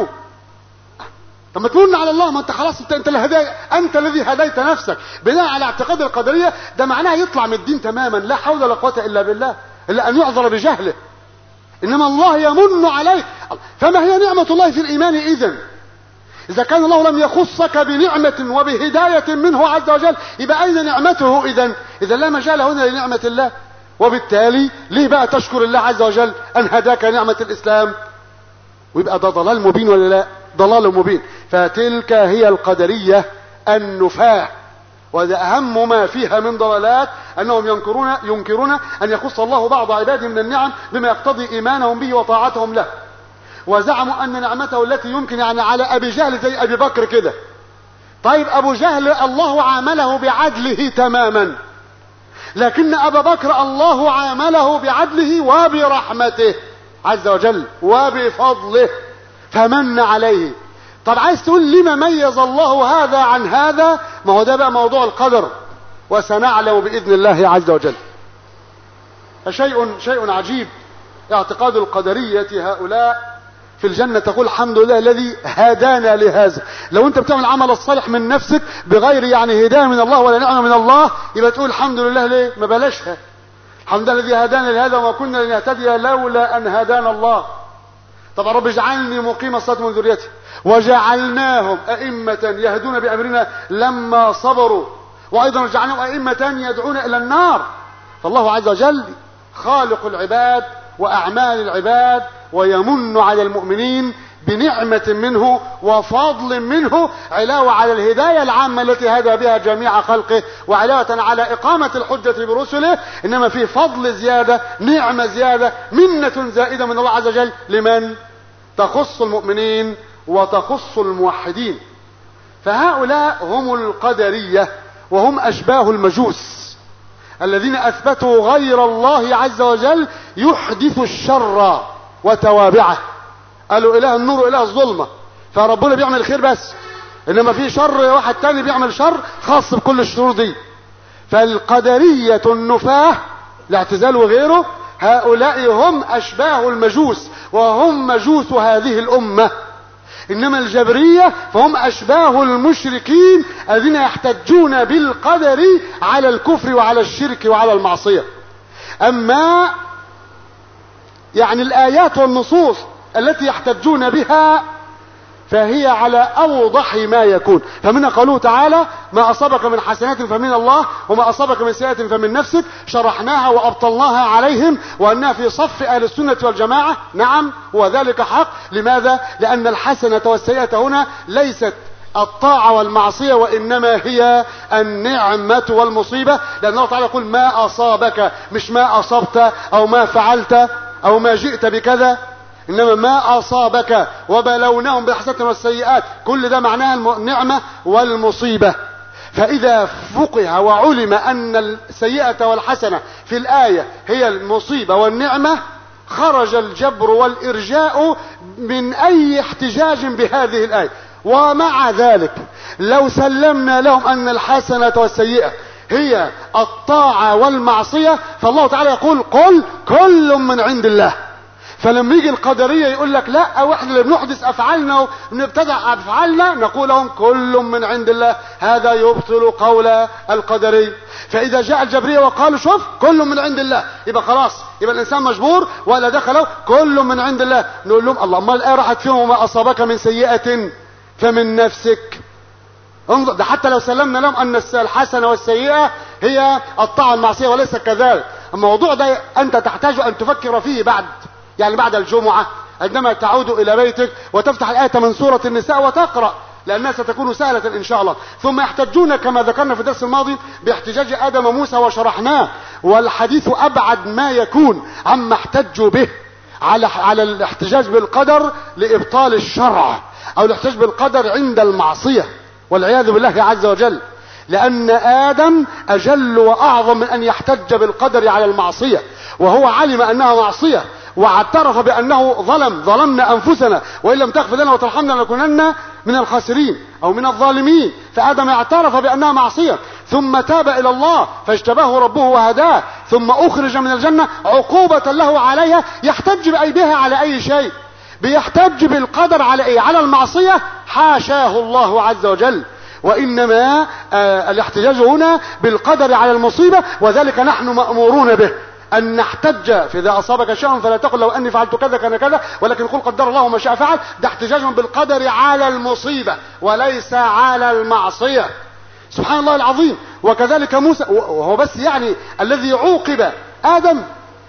طب ما تمن على الله، ما انت خلاص انت الذي هديت نفسك بناء على اعتقاد القدرية. ده معناه يطلع من الدين تماما، لا حول ولا قوة الا بالله، الا ان يعذر بجهله. انما الله يمن عليك. فما هي نعمة الله في الايمان اذا كان الله لم يخصك بنعمة وبهداية منه عز وجل، يبقى اين نعمته اذا لا مجال هنا لنعمة الله. وبالتالي ليه بقى تشكر الله عز وجل ان هداك نعمة الاسلام؟ ويبقى ده ضلال مبين ولا لا؟ ضلال مبين. فتلك هي القدرية النفاة، وهذا اهم ما فيها من ضلالات، انهم ينكرون ان يخص الله بعض عباده من النعم بما يقتضي ايمانهم به وطاعتهم له، وزعموا ان نعمته التي يمكن يعني على ابي جهل زي ابي بكر كده طيب أبو جهل الله عامله بعدله تماما، لكن أبا بكر الله عامله بعدله وبرحمته عز وجل وبفضله فمن عليه. طب عايز تقول لما ميز الله هذا عن هذا؟ ما هو ده بقى موضوع القدر، وسنعلم بإذن الله عز وجل. شيء عجيب اعتقاد القدرية هؤلاء في الجنة. تقول الحمد لله الذي هدانا لهذا. لو انت بتعمل عمل الصالح من نفسك بغير يعني هداية من الله ولا نعمة من الله، يبقى تقول الحمد لله. ليه ما بلاشها؟ الحمد لله الذي هدانا لهذا وما كنا لنهتدي لولا ان هدانا الله. طب رب اجعلني مقيم الصلاة من ذريتي وجعلناهم أئمة يهدون بأمرنا لما صبروا، وأيضا جعلناهم أئمة يدعون إلى النار. فالله عز وجل خالق العباد وأعمال العباد، ويمن على المؤمنين بنعمة منه وفضل منه، علاوة على الهداية العامة التي هدى بها جميع خلقه، وعلاوة على إقامة الحجة برسله. إنما في فضل زيادة، نعمة زيادة، منة زائدة من الله عز وجل لمن؟ تخص المؤمنين وتخص الموحدين. فهؤلاء هم القدرية، وهم أشباه المجوس الذين أثبتوا غير الله عز وجل يحدث الشر وتوابعه. قالوا إله النور وإله الظلمة، فربنا بيعمل الخير بس، إنما في شر واحد تاني بيعمل شر خاص بكل الشرور دي. فالقدرية النفاة، الاعتزال وغيره، هؤلاء هم أشباه المجوس، وهم مجوس هذه الأمة. إنما الجبرية فهم أشباه المشركين الذين يحتجون بالقدر على الكفر وعلى الشرك وعلى المعصية. أما يعني الآيات والنصوص التي يحتجون بها فهي على أوضح ما يكون. فمنها قوله تعالى: ما أصابك من حسنات فمن الله وما أصابك من سيئة فمن نفسك، شرحناها وأبطلناها عليهم وأنها في صف أهل السنة والجماعة. نعم وذلك حق. لماذا؟ لأن الحسنة والسيئة هنا ليست الطاعة والمعصية، وإنما هي النعمة والمصيبة. لأن الله تعالى يقول ما أصابك، مش ما أصبت أو ما فعلت أو ما جئت بكذا، إنما ما أصابك. وبلوناهم بالحسنات والسيئات، كل ده معناها النعمة والمصيبة. فإذا فقه وعلم أن السيئة والحسنة في الآية هي المصيبة والنعمة، خرج الجبر والإرجاء من أي احتجاج بهذه الآية. ومع ذلك لو سلمنا لهم أن الحسنة والسيئة هي الطاعة والمعصية، فالله تعالى يقول قل كل من عند الله. فلما يجي القدرية يقول لك لا، واحنا اللي بنحدث افعالنا ونبتدع افعالنا، نقول لهم كل من عند الله. هذا يبطل قول القدري. فاذا جاء الجبرية وقالوا شوف كل من عند الله، يبقى خلاص، يبقى الانسان مجبور ولا دخله كل من عند الله. نقول لهم الله، ما الآية راحت فيهم وما اصابك من سيئة فمن نفسك. انظر، ده حتى لو سلمنا لهم ان الحسنة والسيئة هي الطاعة والمعصية وليس كذلك. الموضوع ده انت تحتاج ان تفكر فيه بعد الجمعة عندما تعود إلى بيتك وتفتح الآية من سورة النساء وتقرأ، لأنها ستكون سهلة إن شاء الله. ثم يحتجون كما ذكرنا في الدرس الماضي باحتجاج آدم وموسى وشرحناه، والحديث أبعد ما يكون عما احتجوا به على الاحتجاج بالقدر لإبطال الشرع، أو الاحتجاج بالقدر عند المعصية والعياذ بالله عز وجل. لأن آدم أجل وأعظم من أن يحتج بالقدر على المعصية، وهو علم أنها معصية واعترف بأنه ظلمنا أنفسنا، وإن لم تغفر لنا وترحمنا لنكونن من الخاسرين أو من الظالمين. فآدم اعترف بأنها معصية، ثم تاب إلى الله فاجتباه ربه وهداه، ثم أخرج من الجنة عقوبة له عليها. يحتج بها على أي شيء؟ بيحتج بالقدر على إيه؟ على المعصية؟ حاشاه الله عز وجل. وإنما الاحتجاج هنا بالقدر على المصيبة، وذلك نحن مأمورون به أن نحتج. فإذا أصابك شيء فلا تقل لو أني فعلت كذا كان كذا، ولكن قل قدر الله ما شاء فعل. ده احتجاج بالقدر على المصيبة وليس على المعصية. سبحان الله العظيم. وكذلك موسى، وهو بس يعني الذي عوقب آدم،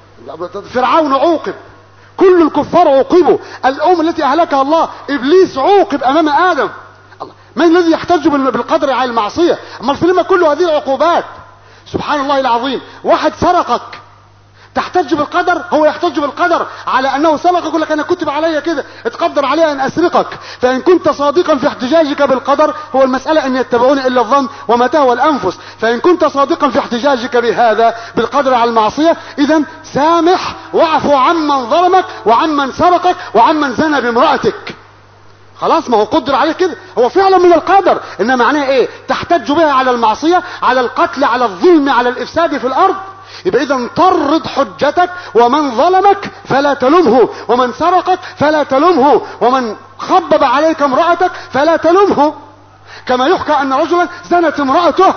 فرعون عوقب، كل الكفار عوقبوا، الأمم التي أهلكها الله إبليس عوقب أمام آدم. من الذي يحتج بالقدر على المعصية؟ أما الفيلم كل هذه العقوبات. سبحان الله العظيم. واحد سرقك تحتج بالقدر؟ هو يحتج بالقدر على انه سبق، يقول لك انا كتب علي كده، اتقدر علي ان اسرقك. فان كنت صادقا في احتجاجك بالقدر، هو المسألة ان يتبعون الا الظن وما تهوى الانفس. فان كنت صادقا في احتجاجك بهذا بالقدر على المعصية، اذا سامح واعفو عمن ظلمك وعمن سرقك وعمن زنى بامرأتك. خلاص، ما هو قدر عليه كده، هو فعلا من القدر. انما معناه ايه؟ تحتج بها على المعصية، على القتل، على الظلم، على الافساد في الارض. يبقى اذا طرد حجتك، ومن ظلمك فلا تلومه، ومن سرقك فلا تلومه، ومن خبب عليك امرأتك فلا تلومه. كما يحكى ان رجلا زنت امرأته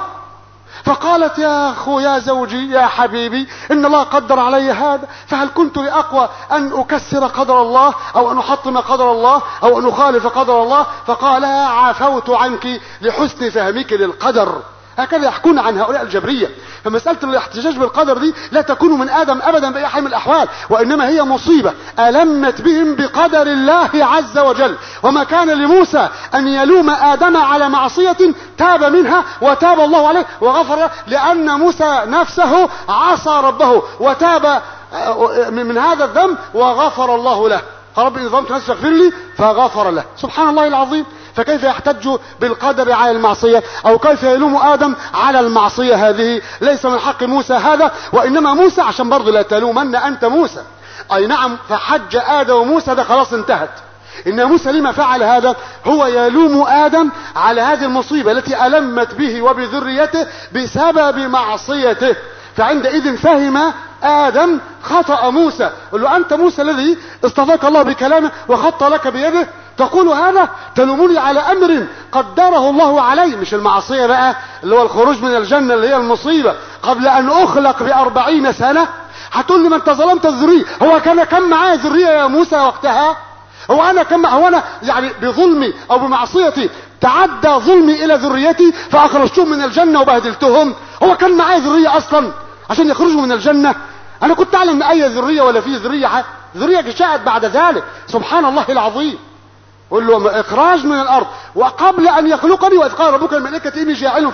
فقالت يا اخو يا زوجي يا حبيبي ان الله قدر علي هذا، فهل كنت لأقوى ان اكسر قدر الله او ان احطم قدر الله او ان اخالف قدر الله؟ فقال عفوت عنك لحسن فهمك للقدر. هكذا يحكون عن هؤلاء الجبرية. فمسألة الاحتجاج بالقدر دي لا تكون من آدم أبدا بأي حال من الأحوال، وإنما هي مصيبة ألمت بهم بقدر الله عز وجل. وما كان لموسى أن يلوم آدم على معصية تاب منها وتاب الله عليه وغفر له، لأن موسى نفسه عصى ربه وتاب من هذا الذنب وغفر الله له. قال رب إن ظلمت نفسي فاغفر لي فغفر له. سبحان الله العظيم. فكيف يحتج بالقدر على المعصية، او كيف يلوم آدم على المعصية؟ هذه ليس من حق موسى هذا، وانما موسى عشان برضه لا تلومن انت موسى. اي نعم، فحج آدم وموسى ده خلاص انتهت. ان موسى لما فعل هذا هو يلوم آدم على هذه المصيبة التي ألمت به وبذريته بسبب معصيته. فعندئذ فهم آدم خطأ موسى. قال له أنت موسى الذي اصطفاك الله بكلامه وخط لك بيده، تقول هذا؟ تلومني على أمر قدره الله علي، مش المعصية بقى اللي هو الخروج من الجنة اللي هي المصيبة قبل أن أخلق ب40 سنة. هتقول لي ما أنت ظلمت الذرية. هو كان معايا ذرية يا موسى وقتها؟ هو أنا يعني بظلمي أو بمعصيتي تعدى ظلمي إلى ذريتي فأخرجتهم من الجنة وبهدلتهم؟ هو كان معايا ذرية أصلا عشان يخرجوا من الجنة؟ أنا كنت أعلم أن أي ذرية ولا في ذرية جاءت بعد ذلك. سبحان الله العظيم. قل له إخراج من الأرض وقبل أن يخلقني، وإذ قال ربك الملائكة إني جاعل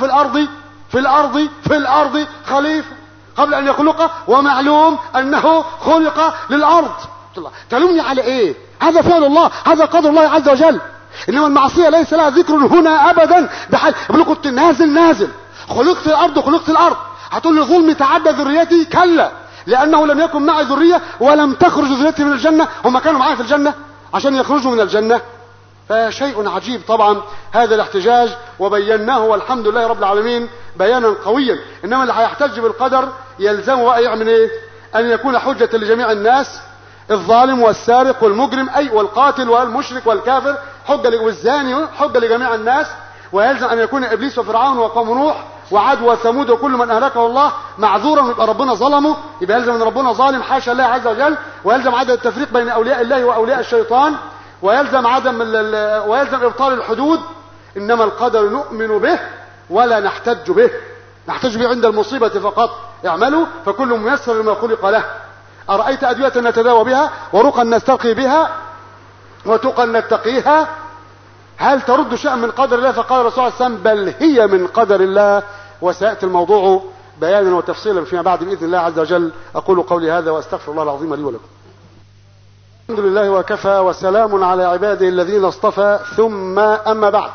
في الأرض خليفة، قبل أن يخلقه ومعلوم أنه خلق للأرض. تلومني على إيه؟ هذا فعل الله، هذا قدر الله عز وجل. إنما المعصية ليس لها ذكر هنا أبدا بحال. بقول كنت نازل خلقت الأرض. هتقول لي ظلمي تعدى ذريتي؟ كلا، لأنه لم يكن معي ذرية ولم تخرج ذريتي من الجنة. هم كانوا معي في الجنة عشان يخرجوا من الجنة. فشيء عجيب طبعا هذا الاحتجاج، وبيناه والحمد لله رب العالمين بيانا قويا. إنما اللي هيحتج بالقدر يلزم بقى يعمل ايه؟ أن يكون حجة لجميع الناس، الظالم والسارق والمجرم أي والقاتل والمشرك والكافر حجة، والزاني حجة لجميع الناس. ويلزم أن يكون إبليس وفرعون وقوم نوح وعاد وثمود وكل من أهلكه الله معذورا، يبقى ربنا ظلمه، يبقى يلزم أن ربنا ظالم حاشا الله عز وجل. ويلزم عدم التفريق بين أولياء الله وأولياء الشيطان، ويلزم ويلزم إبطال الحدود. إنما القدر نؤمن به ولا نحتج به عند المصيبة فقط. اعملوا فكل ميسر لما خلق له. أرأيت أدوية نتداوى بها ورقا نسترقي بها وتقا نتقيها، هل ترد شيئا من قدر الله؟ فقال الرسول صلى الله عليه وسلم بل هي من قدر الله. وسيأتي الموضوع بيانا وتفصيلا فيما بعد بإذن الله عز وجل. أقول قولي هذا وأستغفر الله العظيم لي ولكم. الحمد لله وكفى وسلام على عباده الذين اصطفى، ثم أما بعد.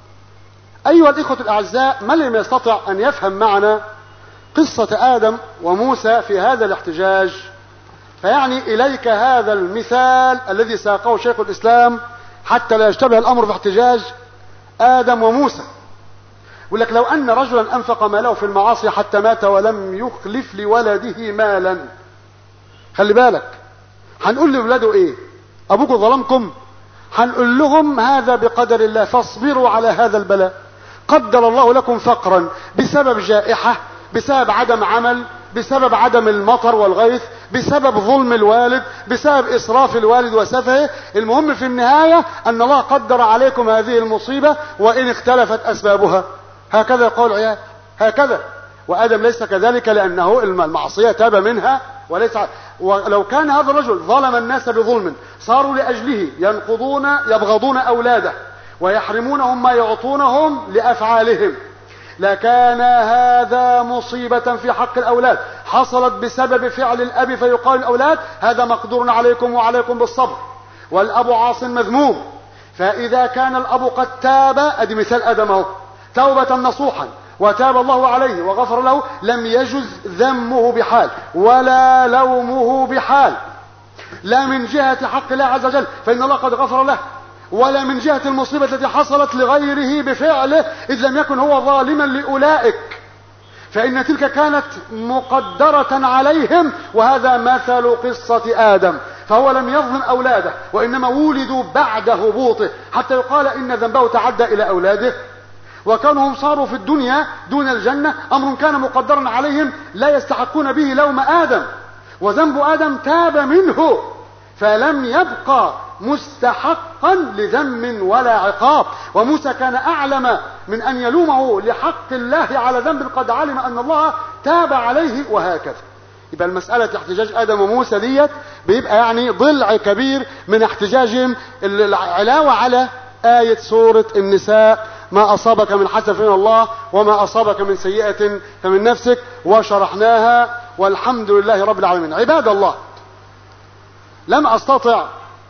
أيها الإخوة الأعزاء، من لم يستطع أن يفهم معنا قصة آدم وموسى في هذا الاحتجاج، فيعني إليك هذا المثال الذي ساقه شيخ الإسلام حتى لا يشتبه الأمر في احتجاج آدم وموسى. يقول لك لو أن رجلا أنفق ماله في المعاصي حتى مات ولم يخلف لولده مالا. خلي بالك، هنقول لولاده إيه؟ أبوكم ظلمكم؟ هنقول لهم هذا بقدر الله، فاصبروا على هذا البلاء. قدر الله لكم فقرا بسبب جائحة، بسبب عدم عمل، بسبب عدم المطر والغيث، بسبب ظلم الوالد، بسبب إسراف الوالد وسفهه. المهم في النهاية أن الله قدر عليكم هذه المصيبة وإن اختلفت أسبابها. هكذا يقول العيال، هكذا. وآدم ليس كذلك، لأنه المعصية تاب منها وليس. ولو كان هذا الرجل ظلم الناس بظلم صاروا لأجله يبغضون أولاده ويحرمونهم ما يعطونهم لأفعالهم، لكان هذا مصيبة في حق الأولاد حصلت بسبب فعل الأب، فيقال الأولاد هذا مقدور عليكم وعليكم بالصبر، والأب عاص مذموم. فإذا كان الأب قد تاب، أدي مثال آدم توبة نصوحا وتاب الله عليه وغفر له، لم يجز ذمه بحال ولا لومه بحال، لا من جهة حق الله عز وجل فإن الله قد غفر له، ولا من جهة المصيبة التي حصلت لغيره بفعله إذ لم يكن هو ظالما لأولئك، فإن تلك كانت مقدرة عليهم. وهذا مثل قصة آدم، فهو لم يظلم أولاده وإنما ولدوا بعد هبوطه، حتى يقال إن ذنبه تعدى إلى أولاده، وكانوا هم صاروا في الدنيا دون الجنة، أمر كان مقدرا عليهم لا يستحقون به لوم آدم، وذنب آدم تاب منه فلم يبقى مستحقا لذم ولا عقاب. وموسى كان أعلم من أن يلومه لحق الله على ذنب قد علم أن الله تاب عليه، وهكذا. يبقى المسألة احتجاج آدم وموسى ديت بيبقى يعني ضلع كبير من احتجاجهم العلاوة على آية سورة النساء: ما أصابك من حسنة فمن الله وما أصابك من سيئة فمن نفسك، وشرحناها والحمد لله رب العالمين. عباد الله، لم أستطع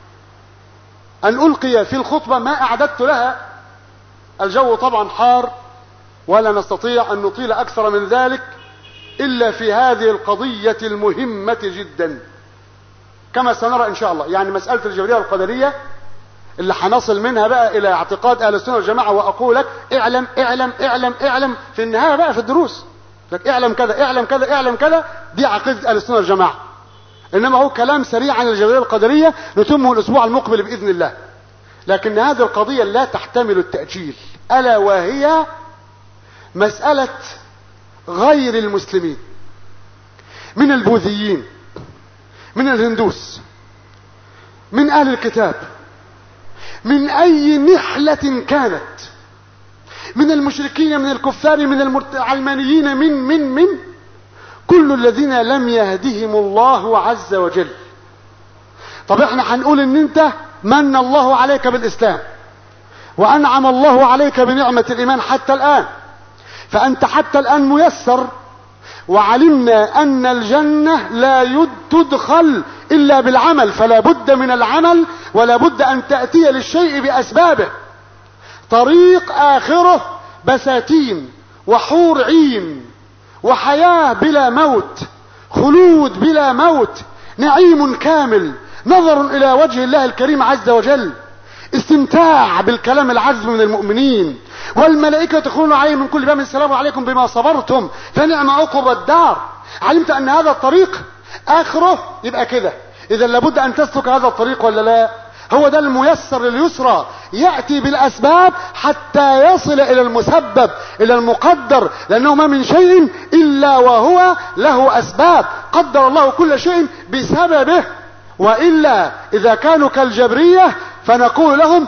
أن ألقي في الخطبة ما أعددت لها، الجو طبعا حار ولا نستطيع أن نطيل أكثر من ذلك إلا في هذه القضية المهمة جدا كما سنرى إن شاء الله. يعني مسألة الجبرية والقدرية اللي هنصل منها بقى إلى اعتقاد أهل السنة والجماعة، وأقول لك اعلم اعلم اعلم اعلم في النهاية بقى في الدروس لك اعلم كذا اعلم كذا اعلم كذا، دي عقيدة أهل السنة والجماعة. إنما هو كلام سريع عن الجبرية والقدرية نتمه الأسبوع المقبل بإذن الله. لكن هذه القضية لا تحتمل التأجيل، ألا وهي مسألة غير المسلمين من البوذيين، من الهندوس، من أهل الكتاب، من أي نحلة كانت، من المشركين، من الكفار، من العلمانيين، من كل الذين لم يهدهم الله عز وجل. طب احنا هنقول ان انت من الله عليك بالإسلام وأنعم الله عليك بنعمة الإيمان حتى الآن، فأنت حتى الآن ميسر، وعلمنا أن الجنة لا تدخل إلا بالعمل، فلا بد من العمل ولا بد أن تأتي للشيء بأسبابه. طريق آخره بساتين وحور عين وحياة بلا موت، خلود بلا موت، نعيم كامل، نظر إلى وجه الله الكريم عز وجل، استمتاع بالكلام العذب من المؤمنين، والملائكة يدخلون عليهم من كل باب السلام عليكم بما صبرتم فنعم عقب الدار. علمت أن هذا الطريق آخره يبقى كده، إذا لابد أن تسلك هذا الطريق ولا لا؟ هو ده الميسر لليسرى، يأتي بالأسباب حتى يصل إلى المسبب، إلى المقدر، لأنه ما من شيء إلا وهو له أسباب، قدر الله كل شيء بسببه. وإلا إذا كانوا كالجبرية فنقول لهم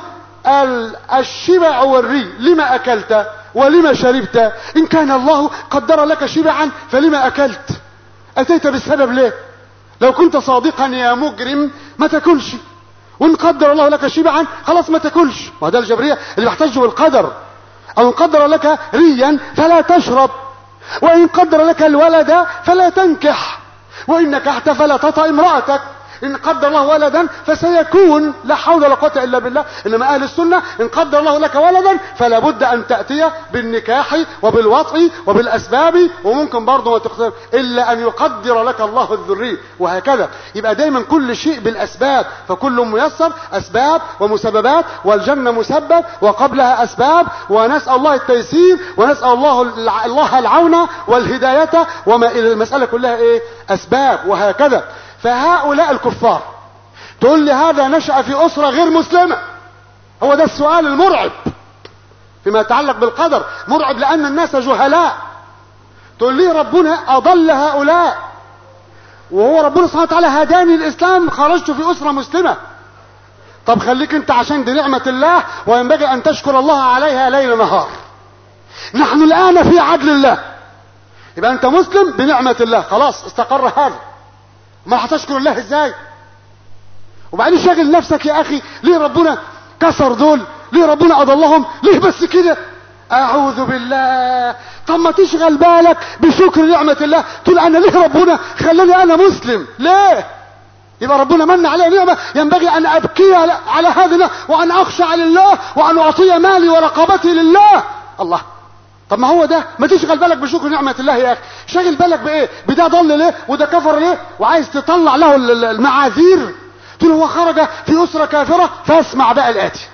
الشبع والري، لما أكلت ولما شربت؟ إن كان الله قدر لك شبعا فلما أكلت؟ أتيت بالسبب ليه؟ لو كنت صادقا يا مجرم ما تاكلش، وإن قدر الله لك شبعا خلاص ما تاكلش. وهذا الجبرية اللي بيحتجوا بالقدر. أو إن قدر لك ريا فلا تشرب، وإن قدر لك الولد فلا تنكح، وإن نكحت فلا تطأ امرأتك، إن قدر الله ولدا فسيكون، لا حول ولا قوة إلا بالله. إنما أهل السنة إن قدر الله لك ولدا فلا بد أن تأتي بالنكاح وبالوطء وبالأسباب، وممكن برضه ما تقدر إلا أن يقدر لك الله الذرية، وهكذا. يبقى دايما كل شيء بالأسباب، فكل ميسر، أسباب ومسببات، والجنة مسبب وقبلها أسباب، ونسأل الله التيسير ونسأل الله العون والهداية، وما إلى المسألة كلها إيه؟ أسباب، وهكذا. فهؤلاء الكفار تقول لي هذا نشأ في أسرة غير مسلمة، هو ده السؤال المرعب فيما يتعلق بالقدر، مرعب لأن الناس جهلاء. تقول لي ربنا أضل هؤلاء، وهو ربنا سبحانه وتعالى هداني الإسلام، خرجت في أسرة مسلمة. طب خليك انت، عشان دي نعمة الله وينبغي أن تشكر الله عليها ليل نهار. نحن الآن في عدل الله، يبقى أنت مسلم بنعمة الله، خلاص استقر هذا، ما هتشكر الله ازاي؟ وبعدين شاغل نفسك يا اخي، ليه ربنا كسر دول؟ ليه ربنا اضلهم؟ ليه بس كده؟ اعوذ بالله. طب ما تشغل بالك بشكر نعمة الله، تقول انا ليه ربنا خلاني انا مسلم؟ ليه؟ يبقى ربنا من علي نعمة ينبغي ان ابكي على هذا وان اخشع لله وان اعطي مالي ورقبتي لله. الله، طب ما هو ده. ما تشغل بالك بشكر نعمة الله يا اخي، شغل بالك بايه؟ بده ضل ليه وده كفر ليه وعايز تطلع له المعاذير. تقول هو خرج في اسرة كافرة. فاسمع بقى الاتي: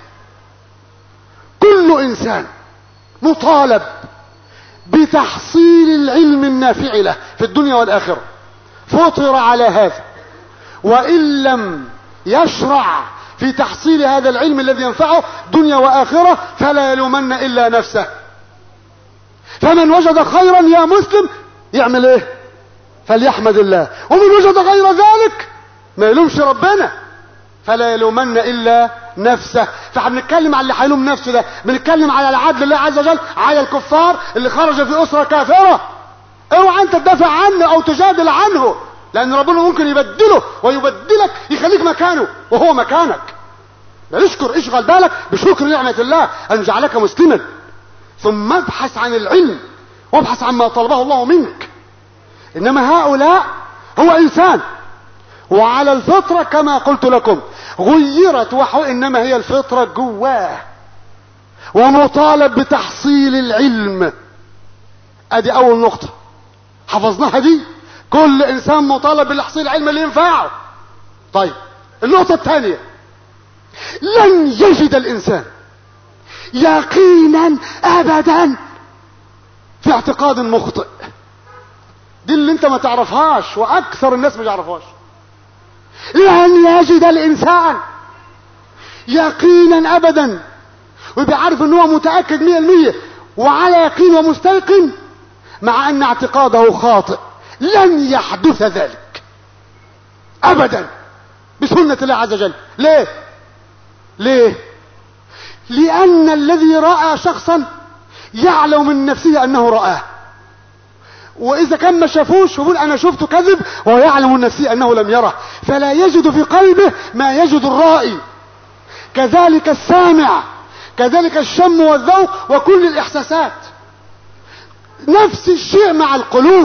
كل انسان مطالب بتحصيل العلم النافع له في الدنيا والاخرة، فطر على هذا، وان لم يشرع في تحصيل هذا العلم الذي ينفعه دنيا واخرة فلا يلومن الا نفسه. فمن وجد خيرا يا مسلم يعمل ايه؟ فليحمد الله. ومن وجد غير ذلك ما يلومش ربنا، فلا يلومن الا نفسه. فبنتكلم على اللي هيلوم نفسه ده، بنتكلم على عدل الله عز وجل على الكفار اللي خرج في اسره كافره. اوعى انت تدافع عنه او تجادل عنه، لان ربنا ممكن يبدله ويبدلك يخليك مكانه وهو مكانك. اشكر، اشغل بالك بشكر نعمة الله ان جعلك مسلما، ثم ابحث عن العلم وابحث عما طلبه الله منك. انما هؤلاء هو انسان وعلى الفطرة كما قلت لكم غيرت انما هي الفطرة جواه ومطالب بتحصيل العلم. ادي اول نقطة حفظناها دي، كل انسان مطالب بتحصيل العلم اللي ينفعه. طيب النقطة الثانية: لن يجد الانسان يقينا ابدا في اعتقاد مخطئ. دي اللي انت ما تعرفهاش واكثر الناس ما يعرفهاش. لن يجد الانسان يقينا ابدا وبيعرف ان هو متأكد 100% وعلى يقين ومستيقن مع ان اعتقاده خاطئ. لن يحدث ذلك ابدا بسنة الله عز وجل. ليه؟ ليه؟ لان الذي رأى شخصا يعلم من نفسه انه رآه، واذا كان ما شافوش يقول انا شفته كذب ويعلم من نفسه انه لم يره، فلا يجد في قلبه ما يجد الرائي. كذلك السامع، كذلك الشم والذوق وكل الاحساسات. نفس الشيء مع القلوب.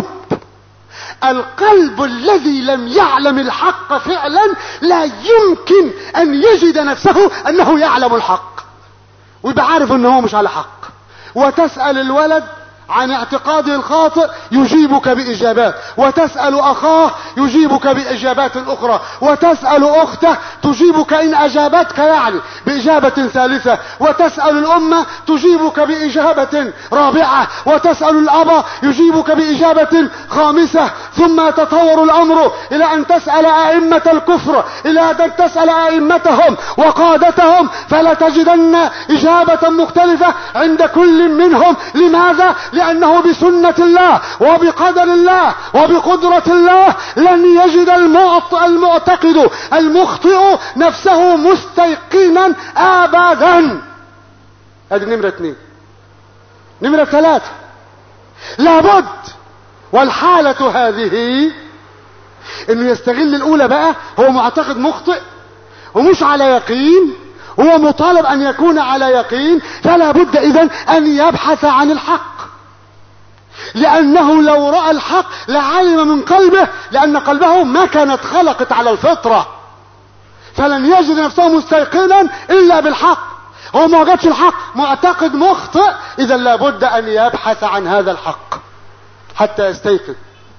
القلب الذي لم يعلم الحق فعلا لا يمكن ان يجد نفسه انه يعلم الحق ويبقى عارف انه هو مش على حق. وتسأل الولد عن اعتقاده الخاطئ يجيبك بإجابات، وتسأل أخاه يجيبك بإجابات أخرى، وتسأل أخته تجيبك إن أجابتك يعني بإجابة ثالثة، وتسأل الأمة تجيبك بإجابة رابعة، وتسأل الأب يجيبك بإجابة خامسة. ثم يتطور الأمر إلى أن تسأل أئمة الكفر، إلى أن تسأل أئمتهم وقادتهم، فلا تجدن إجابة مختلفة عند كل منهم. لماذا؟ لأنه بسنة الله وبقدر الله وبقدرة الله لن يجد المعتقد المخطئ نفسه مستيقنا أبدا. هذه نمرة 2. نمرة 3: لابد والحالة هذه انه يستغل الاولى بقى. هو معتقد مخطئ ومش على يقين، هو مطالب ان يكون على يقين، فلا بد اذن ان يبحث عن الحق، لانه لو رأى الحق لعلم من قلبه، لان قلبه ما كانت خلقت على الفطرة، فلن يجد نفسه مستيقنا الا بالحق. هو ما وجدش الحق، معتقد مخطئ، اذا لابد ان يبحث عن هذا الحق حتى يستيقن.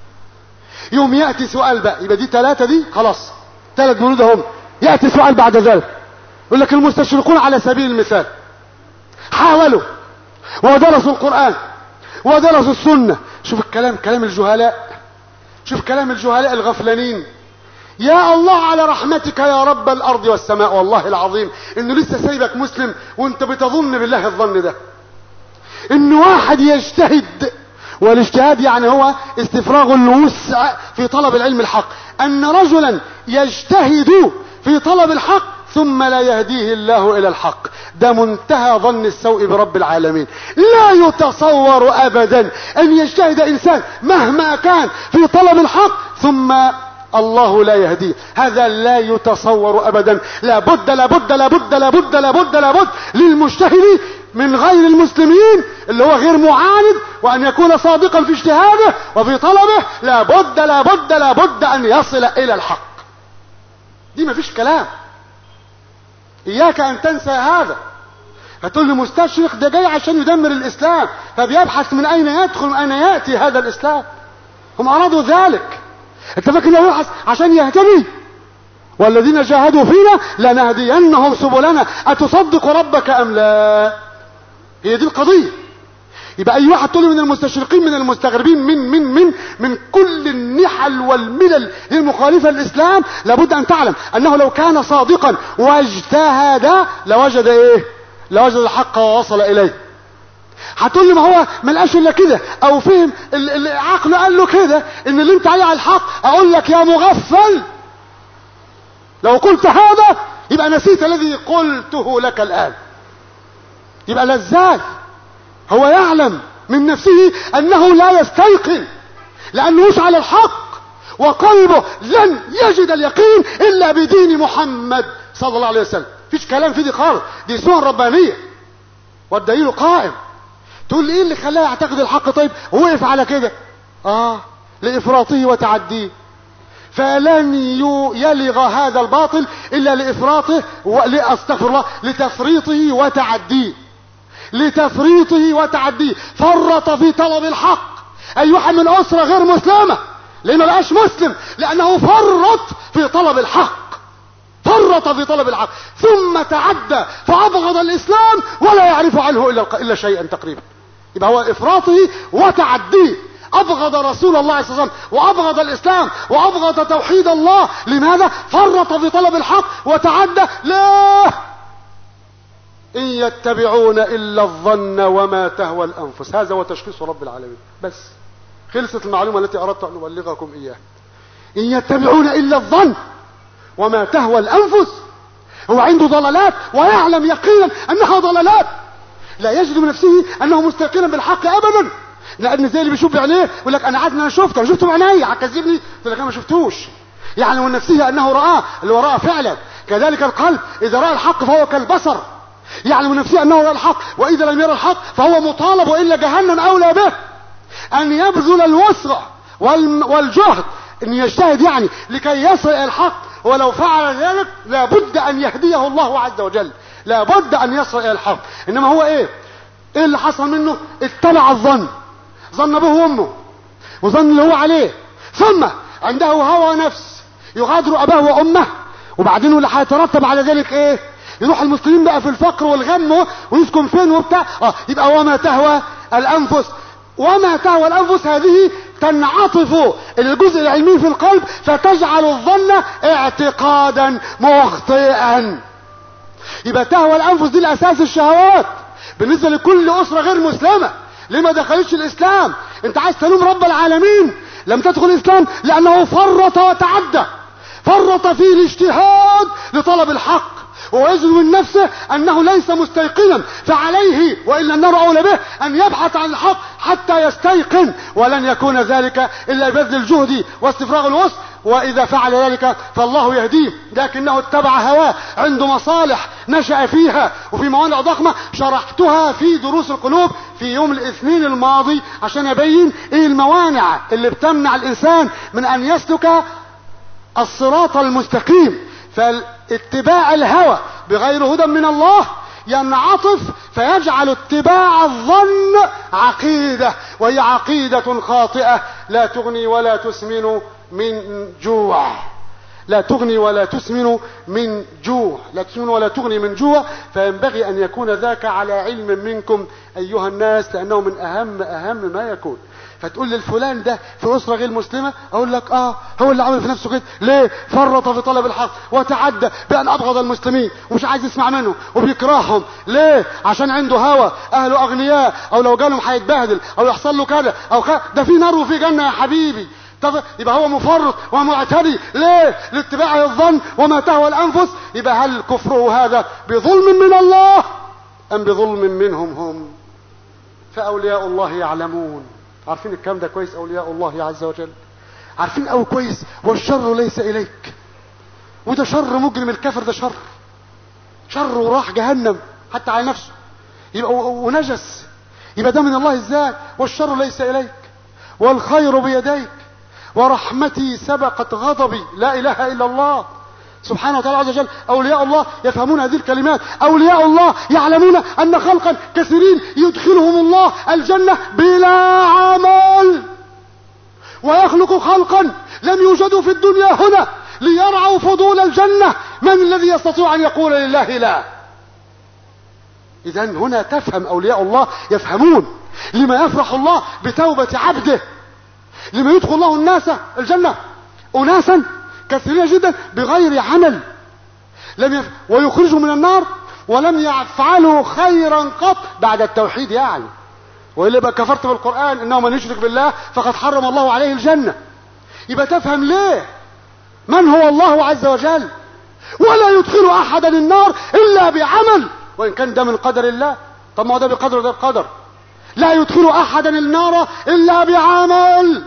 يوم يأتي سؤال بقى، يبقى دي 3 دي خلاص 3 بنود هم. يأتي سؤال بعد ذلك يقول لك المستشرقون على سبيل المثال حاولوا ودرسوا القرآن ودرسوا السنة. شوف الكلام، كلام الجهلاء، شوف كلام الجهلاء الغفلانين. يا الله على رحمتك يا رب الارض والسماء، والله العظيم انه لسه سايبك مسلم وانت بتظن بالله الظن ده. ان واحد يجتهد، والاجتهاد يعني هو استفراغ الوسع في طلب العلم الحق، ان رجلا يجتهد في طلب الحق ثم لا يهديه الله الى الحق، ده منتهى ظن السوء برب العالمين. لا يتصور ابدا ان يجتهد انسان مهما كان في طلب الحق ثم الله لا يهديه، هذا لا يتصور ابدا. لابد لابد لابد لابد لابد لابد للمجتهد من غير المسلمين اللي هو غير معاند، وأن يكون صادقا في اجتهاده وفي طلبه، لابد أن يصل إلى الحق. دي مفيش كلام. إياك أن تنسى هذا. هتقول لي مستشرق ده جاي عشان يدمر الإسلام، فبيبحث من أين يدخل، من أين يأتي هذا الإسلام. هم أرادوا ذلك. أنت فاكر انه يبحث عشان يهتدي؟ والذين جاهدوا فينا لنهدينهم سبلنا. أتصدق ربك أم لا؟ هي دي القضية. يبقى أي واحد تقول من المستشرقين من المستغربين من كل النحل والملل المخالفة للإسلام، لابد أن تعلم أنه لو كان صادقا واجتهد لوجد إيه؟ لوجد الحق ووصل إليه. هتقول لي ما هو ملقاش الا كده، او فهم العقل قال له كده ان اللي انت عليه على الحق. اقول لك يا مغفل، لو قلت هذا يبقى نسيت الذي قلته لك الان. يبقى لا ازاي؟ هو يعلم من نفسه انه لا يستيقن، لانه مش على الحق، وقلبه لن يجد اليقين الا بدين محمد صلى الله عليه وسلم. فيش كلام في دي خالص، دي سنن ربانيه والدليل قائم. تقول لي ايه اللي خلاه يعتقد الحق؟ طيب وقف على كده لافراطه وتعديه، فلن يلغ هذا الباطل الا لافراطه استغفر الله، لتفريطه وتعديه. لتفريطه وتعديه، فرط في طلب الحق. اي واحد من اسره غير مسلمه ليه ما بقاش مسلم؟ لانه فرط في طلب الحق، فرط في طلب الحق، ثم تعدى فابغض الاسلام ولا يعرف عنه الا شيئا تقريبا. يبقى هو افراطه وتعديه، ابغض رسول الله صلى الله عليه وسلم وابغض الاسلام وابغض توحيد الله. لماذا؟ فرط في طلب الحق وتعدى. لا، ان يتبعون الا الظن وما تهوى الانفس. هذا هو تشخيص رب العالمين. بس خلصت المعلومه التي اردت ان ابلغكم اياها. ان يتبعون الا الظن وما تهوى الانفس. هو عنده ضلالات ويعلم يقينا انها ضلالات، لا يجد من نفسه انه مستيقنا بالحق ابدا. لان زي اللي بيشوف بعينيه يقول لك انا عارف ان انا شفته بعيني، هتكذبني؟ يقول لك انا ما شفتوش. يعني من نفسه انه رآه، اللي هو رآه فعلا. كذلك القلب اذا رأى الحق فهو كالبصر، يعني من نفسه انه رأى الحق، واذا لم يرى الحق فهو مطالب، والا جهنم اولى به. ان يبذل الوسع والجهد، ان يجتهد يعني لكي يصل الى الحق، ولو فعل ذلك لابد ان يهديه الله عز وجل، لابد ان يصل الى الحق. انما هو ايه اللي حصل منه؟ اتبع الظن، ظن به امه وظن اللي هو عليه، ثم عنده هوى نفس يغادر اباه وامه، وبعدين اللي هيترتب على ذلك ايه؟ يروح المسلمين بقى في الفقر والغم ويسكن فين وبتاع. يبقى وما تهوى الانفس. وما تهوى الانفس هذه تنعطف الجزء العلمي في القلب فتجعل الظن اعتقادا مخطئا. يبقى تهوى الانفس دي الاساس الشهوات بالنسبه لكل اسره غير مسلمه. ليه ما دخلتش الاسلام؟ انت عايز تلوم رب العالمين لم تدخل الاسلام لانه فرط وتعدى، فرط في الاجتهاد لطلب الحق، ويجد من نفسه انه ليس مستيقنا، فعليه والا النار اولى به ان يبحث عن الحق حتى يستيقن، ولن يكون ذلك الا ببذل الجهد واستفراغ الوسع. واذا فعل ذلك فالله يهديه، لكنه اتبع هواه، عنده مصالح نشأ فيها وفي موانع ضخمه شرحتها في دروس القلوب في يوم الاثنين الماضي عشان ابين ايه الموانع اللي بتمنع الانسان من ان يسلك الصراط المستقيم. فاتباع الهوى بغير هدى من الله ينعطف فيجعل اتباع الظن عقيدة، وهي عقيدة خاطئة لا تغني ولا تسمن من جوع. لا تغني ولا تسمن من جوع، لا تسمن ولا تغني من جوع. فينبغي أن يكون ذاك على علم منكم أيها الناس، لأنه من أهم ما يكون. فتقول للفلان ده في أسرة غير مسلمة، أقول لك هو اللي عمل في نفسه كده. ليه؟ فرط في طلب الحق وتعدى بأن أبغض المسلمين ومش عايز يسمع منهم وبيكرههم. ليه؟ عشان عنده هوى، أهله أغنياء، أو لو جالهم هيتبهدل أو يحصل له كذا أو كذا. ده في نار وفي جنة يا حبيبي. طب يبقى هو مفرط ومعتدي. ليه؟ لاتباعه الظن وما تهوى الأنفس. يبقى هل كفره هذا بظلم من الله أم بظلم منهم هم؟ فأولياء الله يعلمون. عارفين الكلام ده كويس. أولياء الله عز وجل عارفين أو كويس. والشر ليس إليك، وده شر مجرم الكافر، ده شر وراح جهنم حتى على نفسه. يبقى ونجس، يبقى ده من الله ازاي؟ والشر ليس اليك والخير بيديك ورحمتي سبقت غضبي. لا اله الا الله سبحانه وتعالى عز وجل. اولياء الله يفهمون هذه الكلمات. اولياء الله يعلمون ان خلقا كثيرين يدخلهم الله الجنة بلا عمل، ويخلق خلقا لم يوجدوا في الدنيا هنا ليرعوا فضول الجنة. من الذي يستطيع ان يقول لله لا؟ اذن هنا تفهم اولياء الله، يفهمون لما يفرح الله بتوبة عبده، لما يدخل الله الناس الجنة اناسا كثيرين جدا بغير عمل ويخرجوا من النار ولم يفعلوا خيرا قط بعد التوحيد يعني. وإلا يبقى كفرت بالقرآن انه من يشرك بالله فقد حرم الله عليه الجنة. يبقى تفهم ليه من هو الله عز وجل، ولا يدخل احدا النار الا بعمل، وان كان ده من قدر الله. طب ما هو ده بقدر وده بقدر. لا يدخل احدا النار الا بعمل.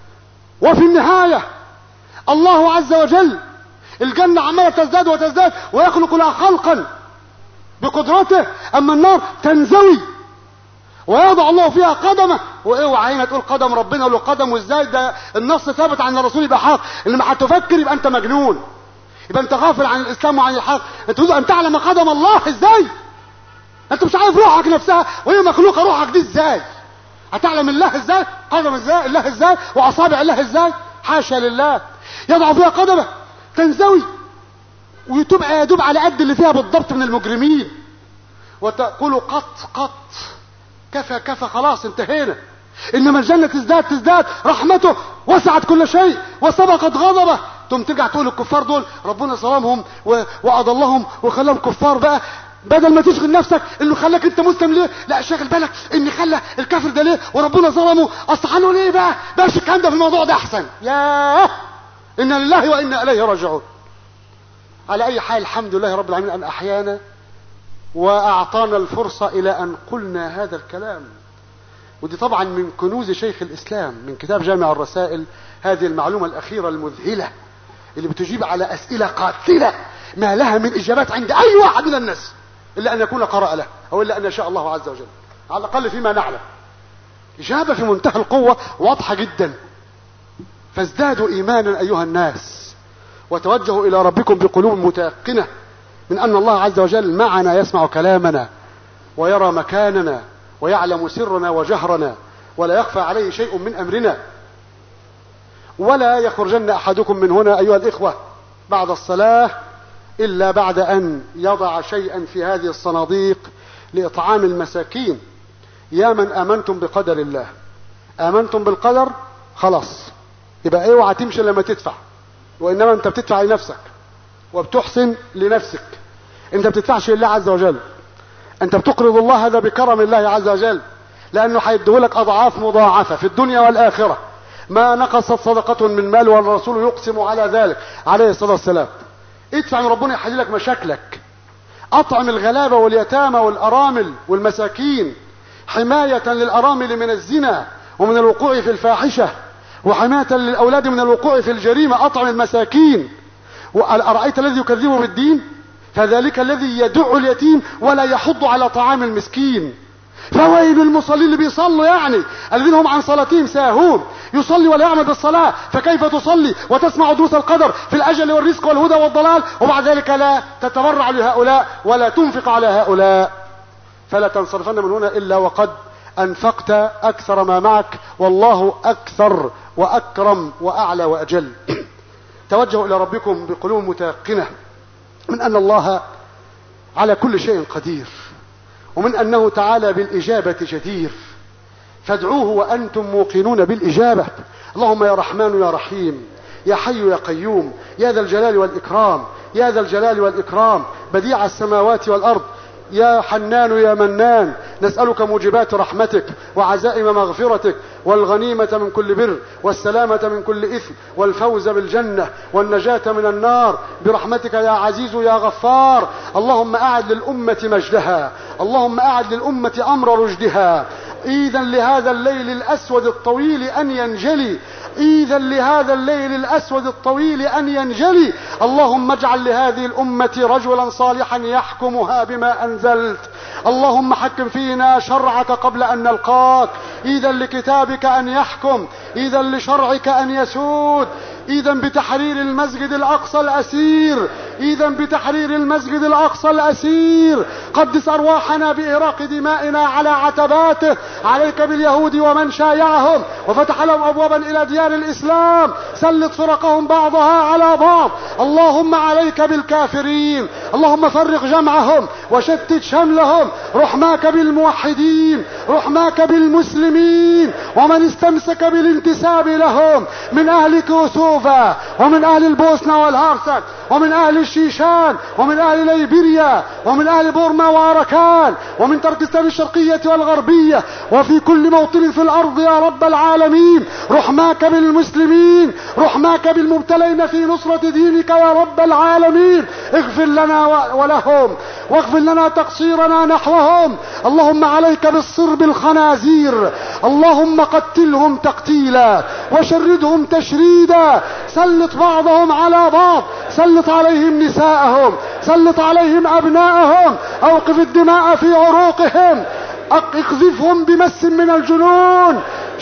وفي النهاية الله عز وجل الجنة عمالة تزداد وتزداد ويخلق لها خلقا بقدرته، اما النار تنزوي ويضع الله فيها قدمه. واوعى هنا تقول قدم ربنا له قدم، وازاي ده النص ثابت عن الرسول يبقى حق. اللي ما هتفكر يبقى انت مجنون، يبقى انت غافل عن الاسلام وعن الحق. انت تريد ان تعلم قدم الله ازاي؟ انت مش عارف روحك نفسها وهي مخلوقه، روحك دي ازاي هتعلم الله ازاي؟ قدم ازاي؟ الله ازاي؟ واصابع الله ازاي؟ حاشا لله. يضع فيها قدمه تنزوي ويتبع يدوب على قد اللي فيها بالضبط من المجرمين، وتقول قط قط كفى كفى خلاص انتهينا. انما الجنة تزداد رحمته وسعت كل شيء وسبقت غضبه. ثم ترجع تقول الكفار دول ربنا ظلمهم واضلهم وخلاهم كفار. بقى بدل ما تشغل نفسك انه خلاك انت مسلم ليه، لا شغل بالك ان خلى الكافر ده ليه وربنا ظلمه اصحانه ليه. بقى الكلام ده في الموضوع ده احسن. ياه إنا لله وإنا إليه راجعون. على أي حال الحمد لله رب العالمين أن أحيانا وأعطانا الفرصة إلى أن قلنا هذا الكلام. ودي طبعا من كنوز شيخ الإسلام من كتاب جامع الرسائل، هذه المعلومة الأخيرة المذهلة اللي بتجيب على أسئلة قاتلة ما لها من إجابات عند أي واحد من الناس إلا أن يكون قرأ له أو إلا أن يشاء الله عز وجل، على الأقل فيما نعلم. إجابة في منتهى القوة واضحة جدا. فازدادوا إيمانا أيها الناس، وتوجهوا إلى ربكم بقلوب متيقنة من أن الله عز وجل معنا، يسمع كلامنا ويرى مكاننا ويعلم سرنا وجهرنا، ولا يخفى عليه شيء من أمرنا. ولا يخرجن أحدكم من هنا أيها الإخوة بعد الصلاة إلا بعد أن يضع شيئا في هذه الصناديق لإطعام المساكين. يا من آمنتم بقدر الله، آمنتم بالقدر خلاص، يبقى اوعى تمشي لما تدفع، وإنما أنت بتدفع لنفسك وبتحسن لنفسك. أنت بتدفعش لله عز وجل، أنت بتقرض الله، هذا بكرم الله عز وجل، لأنه هيديهولك أضعاف مضاعفة في الدنيا والآخرة. ما نقصت صدقة من مال، والرسول يقسم على ذلك عليه الصلاة والسلام. ادفع من ربنا يحل لك مشاكلك. أطعم الغلابة واليتامى والأرامل والمساكين، حماية للأرامل من الزنا ومن الوقوع في الفاحشة، وحماية للأولاد من الوقوع في الجريمة. أطعم المساكين. وأرأيت الذي يكذب بالدين فذلك الذي يدع اليتيم ولا يحض على طعام المسكين. فويل المصلين اللي بيصلوا يعني الذين هم عن صلاتهم ساهون، يصلي ولا يعمل بالصلاة، فكيف تصلي وتسمع دروس القدر في الأجل والرزق والهدى والضلال، وبعد ذلك لا تتبرع لهؤلاء ولا تنفق على هؤلاء. فلا تنصرفن من هنا إلا وقد أنفقت أكثر ما معك، والله أكثر وأكرم وأعلى وأجل. توجهوا إلى ربكم بقلوب متيقنة من أن الله على كل شيء قدير، ومن أنه تعالى بالإجابة جدير. فادعوه وأنتم موقنون بالإجابة. اللهم يا رحمن يا رحيم، يا حي يا قيوم، يا ذا الجلال والإكرام، يا ذا الجلال والإكرام، بديع السماوات والأرض، يا حنان يا منان، نسألك موجبات رحمتك وعزائم مغفرتك والغنيمة من كل بر والسلامة من كل إثم والفوز بالجنة والنجاة من النار برحمتك يا عزيز يا غفار. اللهم أعد للأمة مجدها، اللهم أعد للأمة أمر رشدها. إذا لهذا الليل الأسود الطويل أن ينجلي، إذا لهذا الليل الأسود الطويل أن ينجلي. اللهم اجعل لهذه الأمة رجلا صالحا يحكمها بما أنزلت. اللهم حكم فينا شرعك قبل أن نلقاك، إذا لكتابك أن يحكم، إذا لشرعك أن يسود، إذا بتحرير المسجد الأقصى الأسير، إذا بتحرير المسجد الأقصى الأسير. قدس أرواحنا بإراق دمائنا على عتباته. عليك باليهود ومن شايعهم وفتح لهم أبوابا إلى ديار الإسلام، سلط فرقهم بعضها على بعض. اللهم عليك بالكافرين، اللهم فرق جمعهم وشتت شملهم. رحماك بالموحدين، رحماك بالمسلمين ومن استمسك بالانتساب لهم من أهل كوسوفا ومن أهل البوسنة والهرسك ومن أهل الشيشان ومن أهل ليبيريا ومن أهل بورما وأراكان ومن تركستان الشرقية والغربية وفي كل موطن في الأرض يا رب العالمين. رحماك بالمسلمين، رحماك بالمبتلين في نصرة دينك يا رب العالمين. اغفر لنا ولهم واغفر لنا تقصيرنا نحوهم. اللهم عليك بالصرب الخنازير، اللهم قتلهم تقتيلا وشردهم تشريدا. سلط بعضهم على بعض، سلط عليهم نساءهم، سلط عليهم أبناءهم، أوقف الدماء في عروقهم، اقذفهم بمس من الجنون،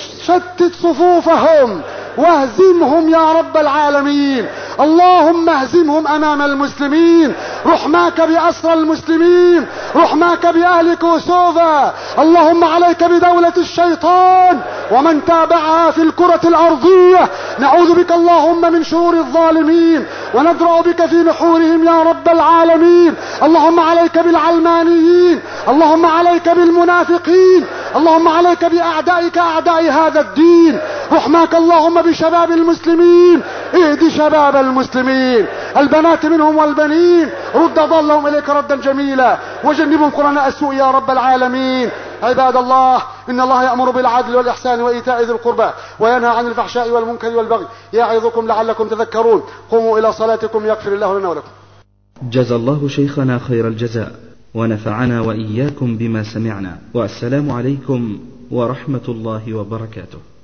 شتت صفوفهم واهزمهم يا رب العالمين. اللهم اهزمهم امام المسلمين. رحماك بأسرى المسلمين، رحماك بأهل كوسوفا. اللهم عليك بدولة الشيطان ومن تابعها في الكرة الأرضية. نعوذ بك اللهم من شرور الظالمين وندرأ بك في نحورهم يا رب العالمين. اللهم عليك بالعلمانيين، اللهم عليك بالمنافقين، اللهم عليك بأعدائك أعداء هذا الدين. رحماك اللهم بشباب المسلمين، اهد شباب المسلمين، البنات منهم والبنين، رد ضلهم إليك ردا جميلا وجنبهم قرناء السوء يا رب العالمين. عباد الله، إن الله يأمر بالعدل والإحسان وإيتاء ذي القربى وينهى عن الفحشاء والمنكر والبغي يعظكم لعلكم تذكرون. قوموا إلى صلاتكم يغفر الله لنا ولكم. جزى الله شيخنا خير الجزاء ونفعنا وإياكم بما سمعنا، والسلام عليكم ورحمة الله وبركاته.